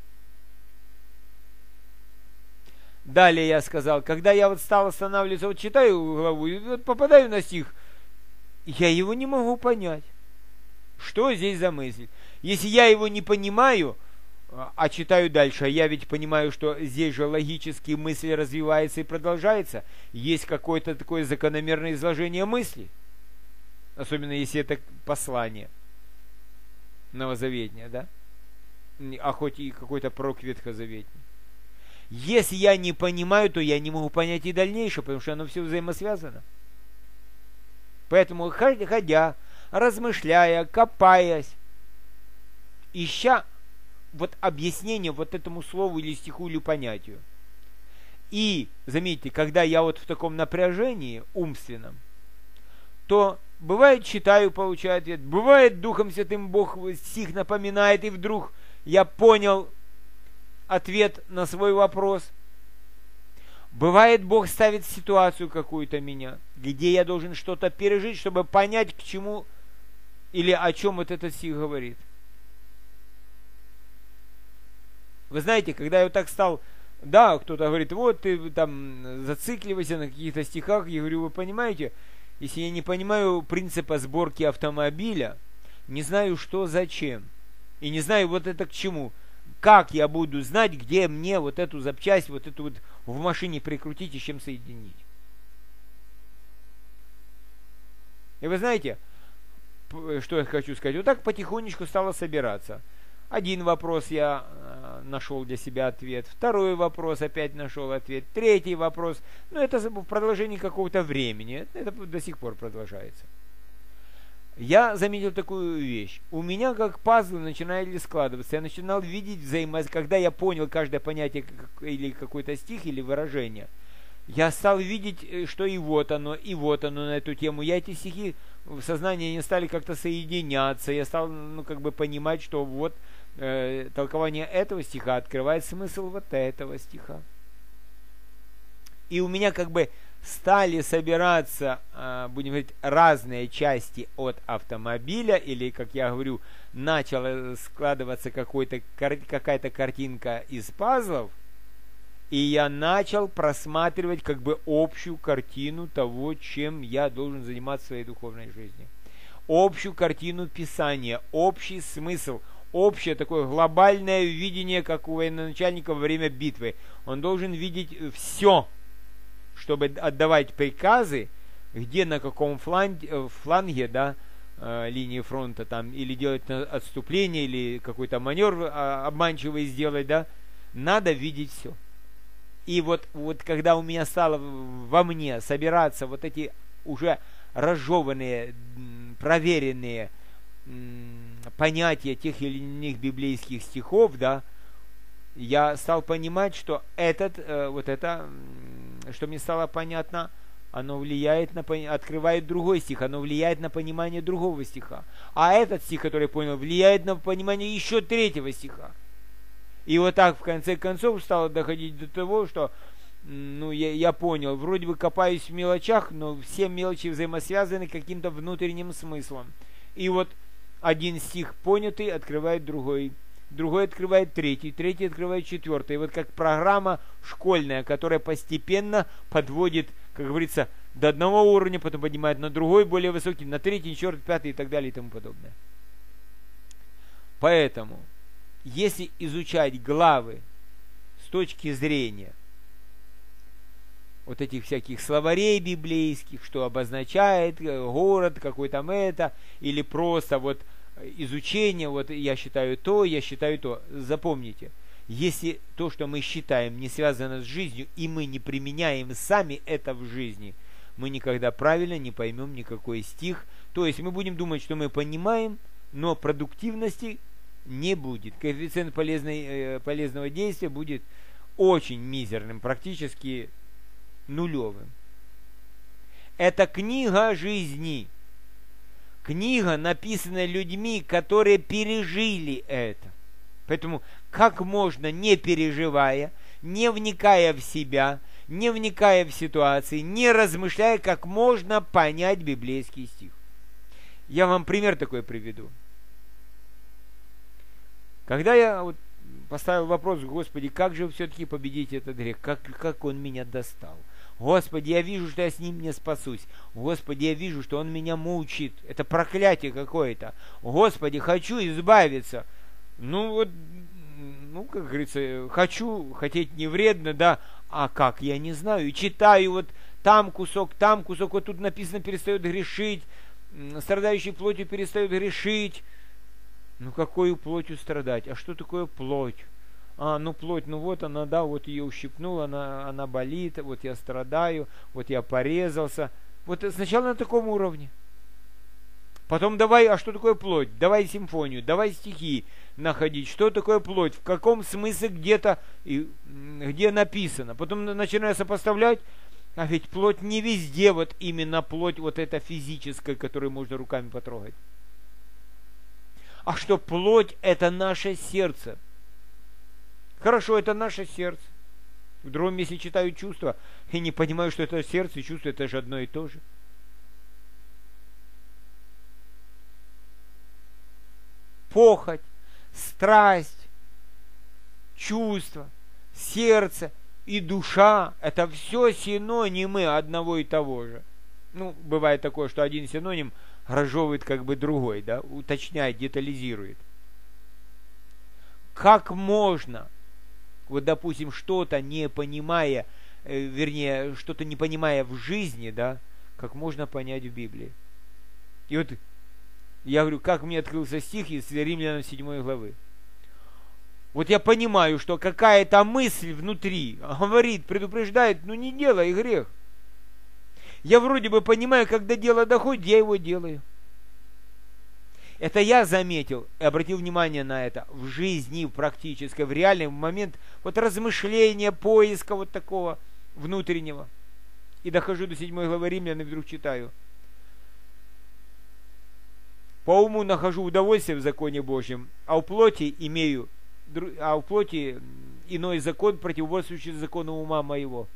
Далее я сказал, когда я вот стал останавливаться, вот читаю главу, и вот попадаю на стих, я его не могу понять. Что здесь за мысль? Если я его не понимаю, а читаю дальше, а я ведь понимаю, что здесь же логически мысль развивается и продолжается, есть какое-то такое закономерное изложение мысли, особенно если это послание новозаветнее, да? А хоть и какой-то пророк ветхозаветний. Если я не понимаю, то я не могу понять и дальнейшее, потому что оно все взаимосвязано. Поэтому, ходя, размышляя, копаясь, ища вот объяснение вот этому слову или стиху или понятию. И, заметьте, когда я вот в таком напряжении умственном, то бывает читаю, получаю ответ, бывает Духом Святым Бог стих напоминает, и вдруг я понял ответ на свой вопрос. Бывает, Бог ставит ситуацию какую-то меня, где я должен что-то пережить, чтобы понять, к чему или о чем вот этот стих говорит. Вы знаете, когда я вот так стал, да, кто-то говорит, вот ты там зацикливайся на каких-то стихах, я говорю, вы понимаете, если я не понимаю принципа сборки автомобиля, не знаю, что зачем, и не знаю вот это к чему, как я буду знать, где мне вот эту запчасть, вот эту вот в машине прикрутить и с чем соединить. И вы знаете, что я хочу сказать, вот так потихонечку стало собираться. Один вопрос я э, нашел для себя ответ, второй вопрос опять нашел ответ, третий вопрос. Ну, это в продолжении какого-то времени, это до сих пор продолжается. Я заметил такую вещь. У меня как пазлы начинали складываться. Я начинал видеть взаимосвязь. Когда я понял каждое понятие или какой-то стих, или выражение, я стал видеть, что и вот оно, и вот оно на эту тему. Я эти стихи в сознании не стали как-то соединяться. Я стал, ну, как бы понимать, что вот э, толкование этого стиха открывает смысл вот этого стиха. И у меня как бы стали собираться, э, будем говорить, разные части от автомобиля, или, как я говорю, начала складываться какой-то, какая-то картинка из пазлов, и я начал просматривать как бы общую картину того, чем я должен заниматься в своей духовной жизни. Общую картину Писания, общий смысл, общее такое глобальное видение, как у военачальника во время битвы. Он должен видеть все, чтобы отдавать приказы, где, на каком фланге, фланге, да, э, линии фронта, там, или делать отступление, или какой-то маневр обманчивый сделать, да, надо видеть все. И вот, вот когда у меня стало во мне собираться вот эти уже разжеванные, проверенные понятия тех или иных библейских стихов, да, я стал понимать, что этот, вот это, что мне стало понятно, оно влияет на, открывает другой стих, оно влияет на понимание другого стиха. А этот стих, который я понял, влияет на понимание еще третьего стиха. И вот так в конце концов стало доходить до того, что, ну, я, я понял, вроде бы копаюсь в мелочах, но все мелочи взаимосвязаны каким-то внутренним смыслом. И вот один стих понятый открывает другой, другой открывает третий, третий открывает четвертый. И вот как программа школьная, которая постепенно подводит, как говорится, до одного уровня, потом поднимает на другой, более высокий, на третий, четвертый, пятый и так далее и тому подобное. Поэтому, если изучать главы с точки зрения вот этих всяких словарей библейских, что обозначает город, какой там это, или просто вот изучение, вот я считаю то, я считаю то. Запомните, если то, что мы считаем, не связано с жизнью, и мы не применяем сами это в жизни, мы никогда правильно не поймем никакой стих. То есть мы будем думать, что мы понимаем, но продуктивности не будет. Коэффициент полезной, э, полезного действия будет очень мизерным, практически нулевым. Это книга жизни. Книга, написанная людьми, которые пережили это. Поэтому как можно, не переживая, не вникая в себя, не вникая в ситуации, не размышляя, как можно понять библейский стих. Я вам пример такой приведу. Когда я вот поставил вопрос: Господи, как же все-таки победить этот грех? Как, как он меня достал? Господи, я вижу, что я с ним не спасусь. Господи, я вижу, что он меня мучит. Это проклятие какое-то. Господи, хочу избавиться. Ну вот, ну, как говорится, хочу, хотеть не вредно, да. А как, я не знаю. И читаю вот там кусок, там кусок. Вот тут написано: перестает грешить. Страдающий плотью перестает грешить. Ну, какой плотью страдать? А что такое плоть? А, ну плоть, ну вот она, да, вот ее ущипнул, она, она болит, вот я страдаю, вот я порезался. Вот сначала на таком уровне. Потом давай, а что такое плоть? Давай симфонию, давай стихи находить. Что такое плоть? В каком смысле где-то, и, где написано? Потом начинаю сопоставлять, а ведь плоть не везде, вот именно плоть вот эта физическая, которую можно руками потрогать. А что плоть – это наше сердце. Хорошо, это наше сердце. В другом месте читаю чувства и не понимаю, что это сердце и чувство – это же одно и то же. Похоть, страсть, чувство, сердце и душа – это все синонимы одного и того же. Ну, бывает такое, что один синоним разжевывает как бы другой, да, уточняет, детализирует. Как можно, вот, допустим, что-то не понимая, э, вернее, что-то не понимая в жизни, да, как можно понять в Библии? И вот я говорю, как мне открылся стих из Римлянам седьмой главы. Вот я понимаю, что какая-то мысль внутри говорит, предупреждает, ну не делай грех. Я вроде бы понимаю, когда дело доходит, я его делаю. Это я заметил и обратил внимание на это в жизни, в практической, в реальный момент вот размышления, поиска вот такого внутреннего. И дохожу до седьмой главы Римлян и вдруг читаю. По уму нахожу удовольствие в законе Божьем, а у плоти имею, а у плоти иной закон, противоборствующий закону ума моего.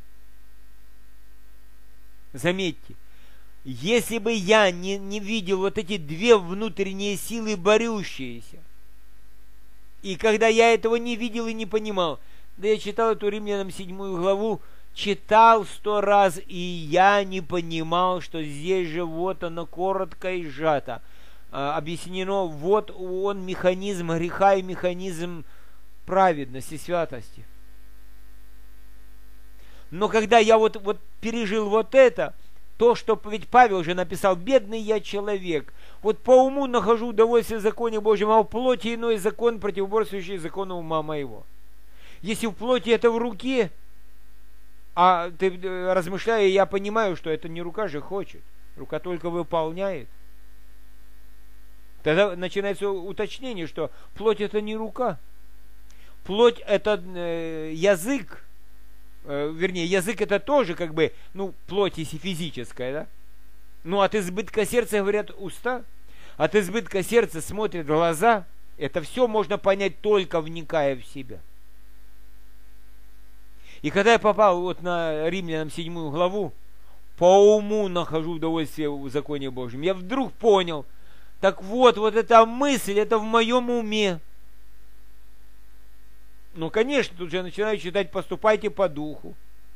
Заметьте, если бы я не, не видел вот эти две внутренние силы борющиеся, и когда я этого не видел и не понимал, да я читал эту Римлянам седьмую главу, читал сто раз, и я не понимал, что здесь же вот оно коротко и сжато. А, объяснено, вот он механизм греха и механизм праведности, святости. Но когда я вот, вот пережил вот это, то, что ведь Павел же написал, бедный я человек, вот по уму нахожу удовольствие в законе Божьем, а в плоти иной закон, противоборствующий закону ума моего. Если в плоти это в руке, а ты размышляя, я понимаю, что это не рука же хочет, рука только выполняет. Тогда начинается уточнение, что плоть это не рука, плоть это э, язык, э, вернее, язык это тоже как бы, ну, плоть если физическая, да? Ну, от избытка сердца говорят уста, от избытка сердца смотрят глаза, это все можно понять только вникая в себя. И когда я попал вот на Римлянам седьмую главу, по уму нахожу удовольствие в законе Божьем, я вдруг понял, так вот, вот эта мысль, это в моем уме. Ну, конечно, тут же я начинаю читать, поступайте по духу.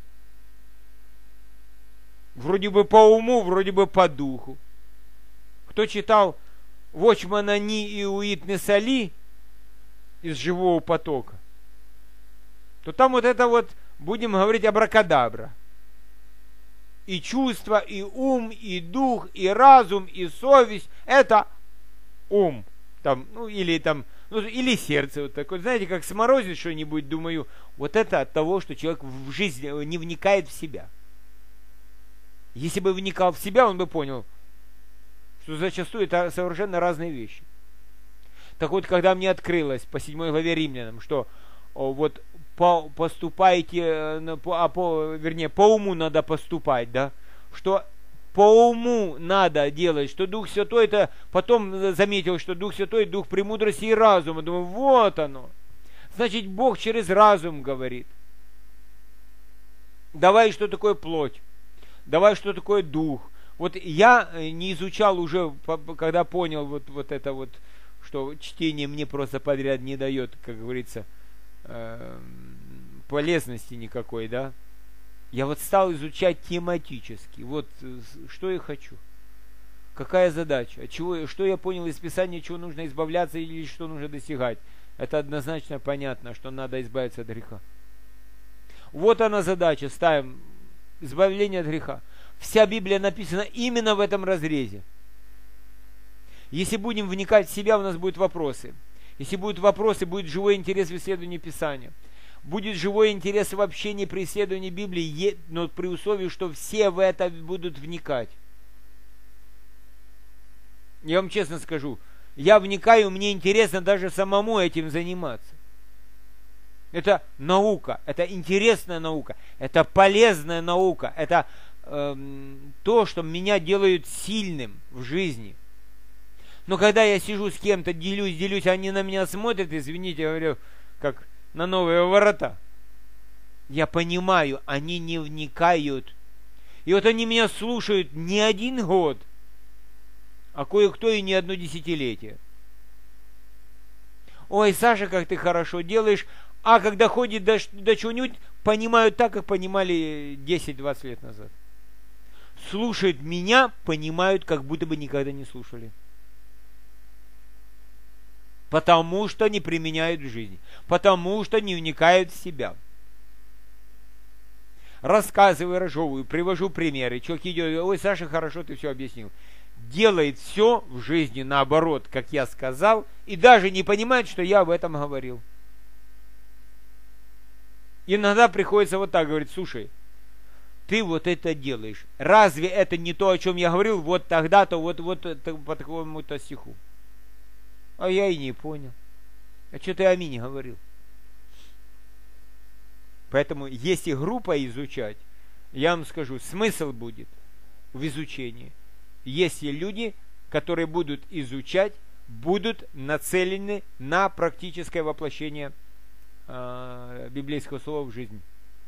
Вроде бы по уму, вроде бы по духу. Кто читал Вочмана Ни и Уитни Соли из «Живого потока», то там вот это вот, будем говорить, абракадабра. И чувство, и ум, и дух, и разум, и совесть – это ум. Там, ну, или там, ну, или сердце вот такое. Знаете, как сморозит что-нибудь, думаю, вот это от того, что человек в жизни не вникает в себя. Если бы вникал в себя, он бы понял, что зачастую это совершенно разные вещи. Так вот, когда мне открылось по седьмой главе Римлянам, что о, вот по, поступайте, а по, вернее, по уму надо поступать, да, что по уму надо делать, что Дух Святой, это потом заметил, что Дух Святой, Дух премудрости и разума. Думаю, вот оно. Значит, Бог через разум говорит. Давай, что такое плоть. Давай, что такое дух. Вот я не изучал уже, когда понял вот, вот это вот, что чтение мне просто подряд не дает, как говорится, э, полезности никакой, да. Я вот стал изучать тематически. Вот что я хочу. Какая задача? Чего, что я понял из Писания, чего нужно избавляться или что нужно достигать. Это однозначно понятно, что надо избавиться от греха. Вот она задача. Ставим избавление от греха. Вся Библия написана именно в этом разрезе. Если будем вникать в себя, у нас будут вопросы. Если будут вопросы, будет живой интерес в исследовании Писания. Будет живой интерес в общении при исследовании Библии, но при условии, что все в это будут вникать. Я вам честно скажу, я вникаю, мне интересно даже самому этим заниматься. Это наука, это интересная наука, это полезная наука, это эм, то, что меня делает сильным в жизни. Но когда я сижу с кем-то, делюсь, делюсь, они на меня смотрят, извините, я говорю, как на новые ворота. Я понимаю, они не вникают. И вот они меня слушают не один год, а кое-кто и не одно десятилетие. Ой, Саша, как ты хорошо делаешь. А когда ходит до, до чего-нибудь, понимают так, как понимали десять-двадцать лет назад. Слушают меня, понимают, как будто бы никогда не слушали. Потому что не применяют в жизни. Потому что не вникают в себя. Рассказываю, разжевываю, привожу примеры. Человек идет, ой, Саша, хорошо, ты все объяснил. Делает все в жизни наоборот, как я сказал, и даже не понимает, что я об этом говорил. Иногда приходится вот так говорить: слушай, ты вот это делаешь. Разве это не то, о чем я говорил вот тогда-то, вот, вот по такому-то стиху? А я и не понял. А что ты аминь говорил? Поэтому, если группа изучать, я вам скажу, смысл будет в изучении, если люди, которые будут изучать, будут нацелены на практическое воплощение э, библейского слова в жизнь.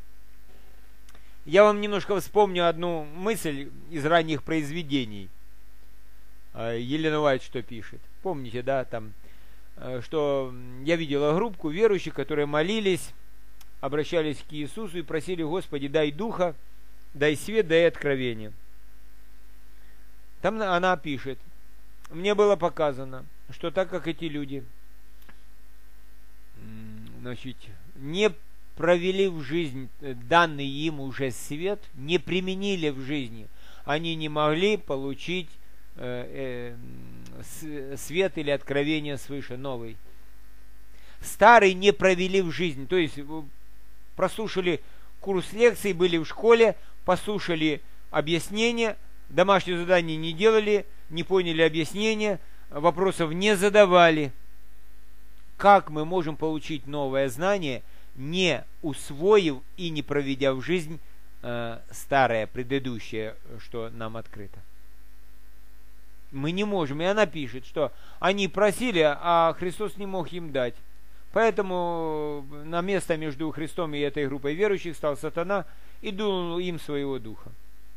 Я вам немножко вспомню одну мысль из ранних произведений. Э, Елена Вайт что пишет. Помните, да, там, э, что я видела группку верующих, которые молились, обращались к Иисусу и просили: Господи, дай духа, дай свет, дай откровение. Там она пишет: мне было показано, что так как эти люди, значит, не провели в жизнь данный им уже свет, не применили в жизни, они не могли получить э, э, свет или откровение свыше, новый. Старый не провели в жизнь, то есть прослушали курс лекций, были в школе, послушали объяснения, домашнее задание не делали, не поняли объяснения, вопросов не задавали. Как мы можем получить новое знание, не усвоив и не проведя в жизнь э, старое, предыдущее, что нам открыто? Мы не можем. И она пишет, что они просили, а Христос не мог им дать. Поэтому на место между Христом и этой группой верующих стал сатана и дунул им своего духа.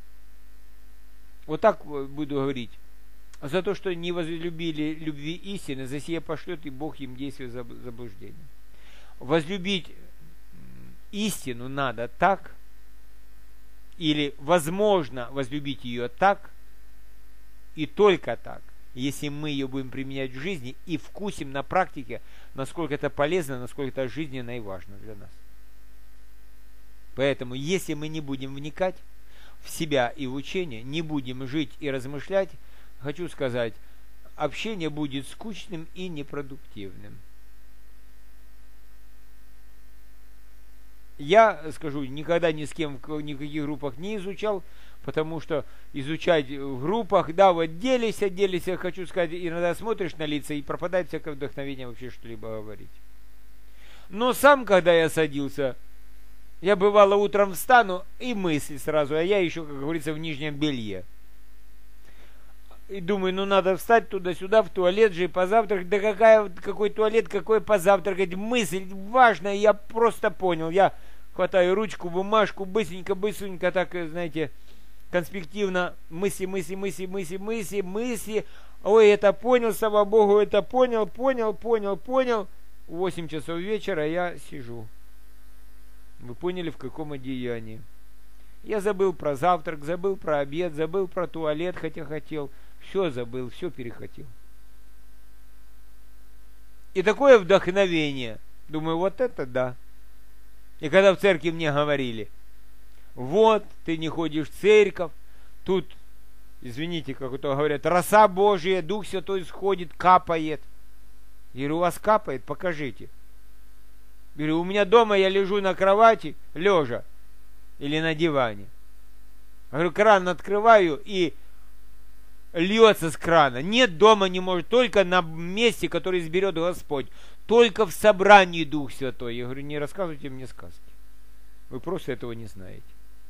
Вот так буду говорить. За то, что не возлюбили любви истины, за сие пошлет и Бог им действие заблуждения. Возлюбить истину надо так, или возможно возлюбить ее так, и только так, если мы ее будем применять в жизни и вкусим на практике, насколько это полезно, насколько это жизненно и важно для нас. Поэтому, если мы не будем вникать в себя и в учение, не будем жить и размышлять, хочу сказать, общение будет скучным и непродуктивным. Я скажу, никогда ни с кем в никаких группах не изучал, потому что изучать в группах, да, вот делись, отделись, я хочу сказать, иногда смотришь на лица и пропадает всякое вдохновение вообще что-либо говорить. Но сам, когда я садился, я бывало утром встану и мысль сразу, а я еще, как говорится, в нижнем белье. И думаю, ну надо встать туда-сюда, в туалет же и позавтракать. Да какая, какой туалет, какой позавтракать? Мысль важная, я просто понял. Я хватаю ручку, бумажку, быстренько, быстренько, так, знаете, конспективно, мысли, мысли, мысли, мысли, мысли, мысли. Ой, это понял, слава Богу, это понял, понял, понял, понял. В восемь часов вечера я сижу. Вы поняли, в каком одеянии? Я забыл про завтрак, забыл про обед, забыл про туалет, хотя хотел. Все забыл, все перехотел. И такое вдохновение. Думаю, вот это да. И когда в церкви мне говорили: вот, ты не ходишь в церковь, тут, извините, как это говорят, роса Божия, Дух Святой сходит, капает. Я говорю, у вас капает? Покажите. Я говорю, у меня дома я лежу на кровати, лежа, или на диване. Я говорю, кран открываю, и льется с крана. Нет, дома не может, только на месте, которое изберет Господь. Только в собрании Дух Святой. Я говорю, не рассказывайте мне сказки. Вы просто этого не знаете.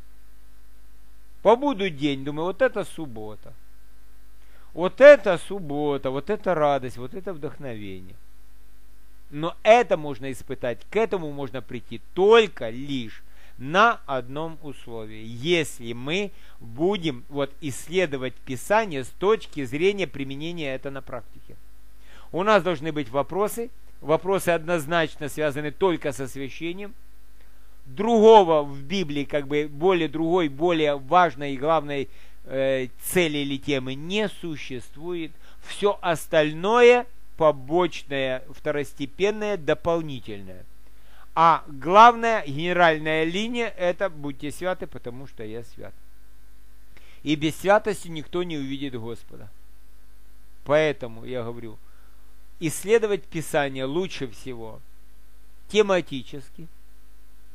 Побуду день, думаю, вот это суббота. Вот это суббота, вот это радость, вот это вдохновение. Но это можно испытать, к этому можно прийти только лишь на одном условии. Если мы будем вот исследовать Писание с точки зрения применения это на практике. У нас должны быть вопросы. Вопросы однозначно связаны только с освящением. Другого в Библии, как бы более другой, более важной и главной э, цели или темы не существует. Все остальное побочное, второстепенное, дополнительное. А главная генеральная линия – это будьте святы, потому что я свят. И без святости никто не увидит Господа. Поэтому я говорю, исследовать Писание лучше всего тематически,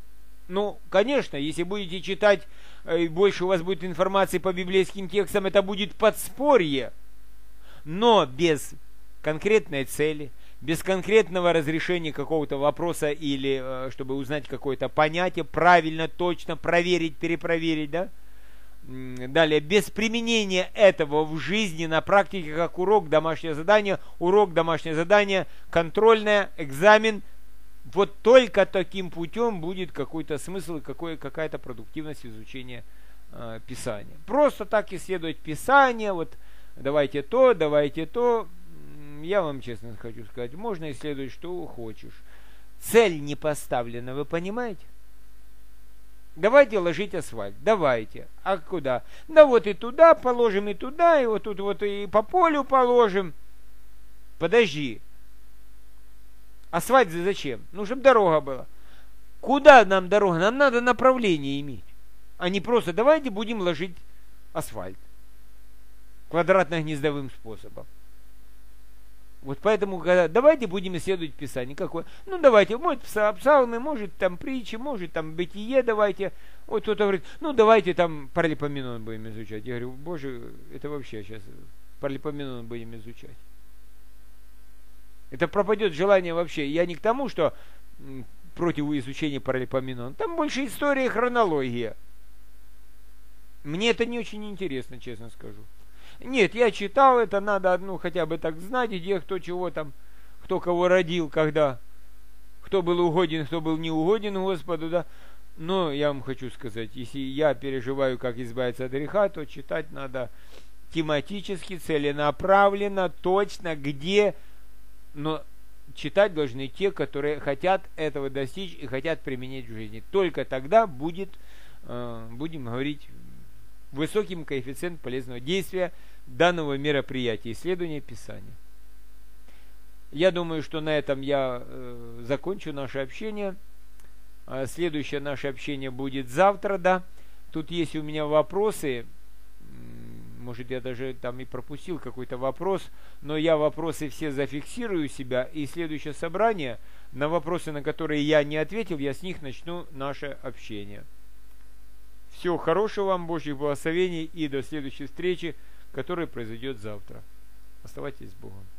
Ну, конечно, если будете читать, и больше у вас будет информации по библейским текстам, это будет подспорье, но без конкретной цели, без конкретного разрешения какого-то вопроса или чтобы узнать какое-то понятие, правильно, точно проверить, перепроверить, да? Далее, без применения этого в жизни, на практике, как урок, домашнее задание, урок, домашнее задание, контрольное, экзамен, вот только таким путем будет какой-то смысл и какой, какая-то продуктивность изучения э, Писания. Просто так исследовать Писание, вот давайте то, давайте то, я вам честно хочу сказать, можно исследовать что хочешь. Цель не поставлена, вы понимаете? Давайте ложить асфальт, давайте. А куда? Да вот и туда положим, и туда, и вот тут вот и по полю положим. Подожди. Асфальт зачем? Ну, чтобы дорога была. Куда нам дорога? Нам надо направление иметь. А не просто давайте будем ложить асфальт. Квадратно-гнездовым способом. Вот поэтому, когда, давайте будем исследовать Писание. Какое? Ну, давайте, может, псалмы, может, там притчи, может, там бытие давайте. Вот кто-то говорит, ну, давайте там Паралипоменон будем изучать. Я говорю, боже, это вообще сейчас Паралипоменон будем изучать. Это пропадет желание вообще. Я не к тому, что против изучения Паралипоменон. Там больше история и хронология. Мне это не очень интересно, честно скажу. Нет, я читал это, надо одну хотя бы так знать, где кто чего там, кто кого родил, когда, кто был угоден, кто был не угоден Господу, да. Но я вам хочу сказать, если я переживаю, как избавиться от греха, то читать надо тематически, целенаправленно, точно, где, но читать должны те, которые хотят этого достичь и хотят применять в жизни. Только тогда будет, э, будем говорить, высоким коэффициент полезного действия данного мероприятия, исследования Писания. Я думаю, что на этом я э, закончу наше общение. А следующее наше общение будет завтра, да. Тут есть у меня вопросы. Может, я даже там и пропустил какой-то вопрос, но я вопросы все зафиксирую у себя, и следующее собрание, на вопросы, на которые я не ответил, я с них начну наше общение. Всего хорошего вам, Божьих благословений и до следующей встречи, которая произойдет завтра. Оставайтесь с Богом.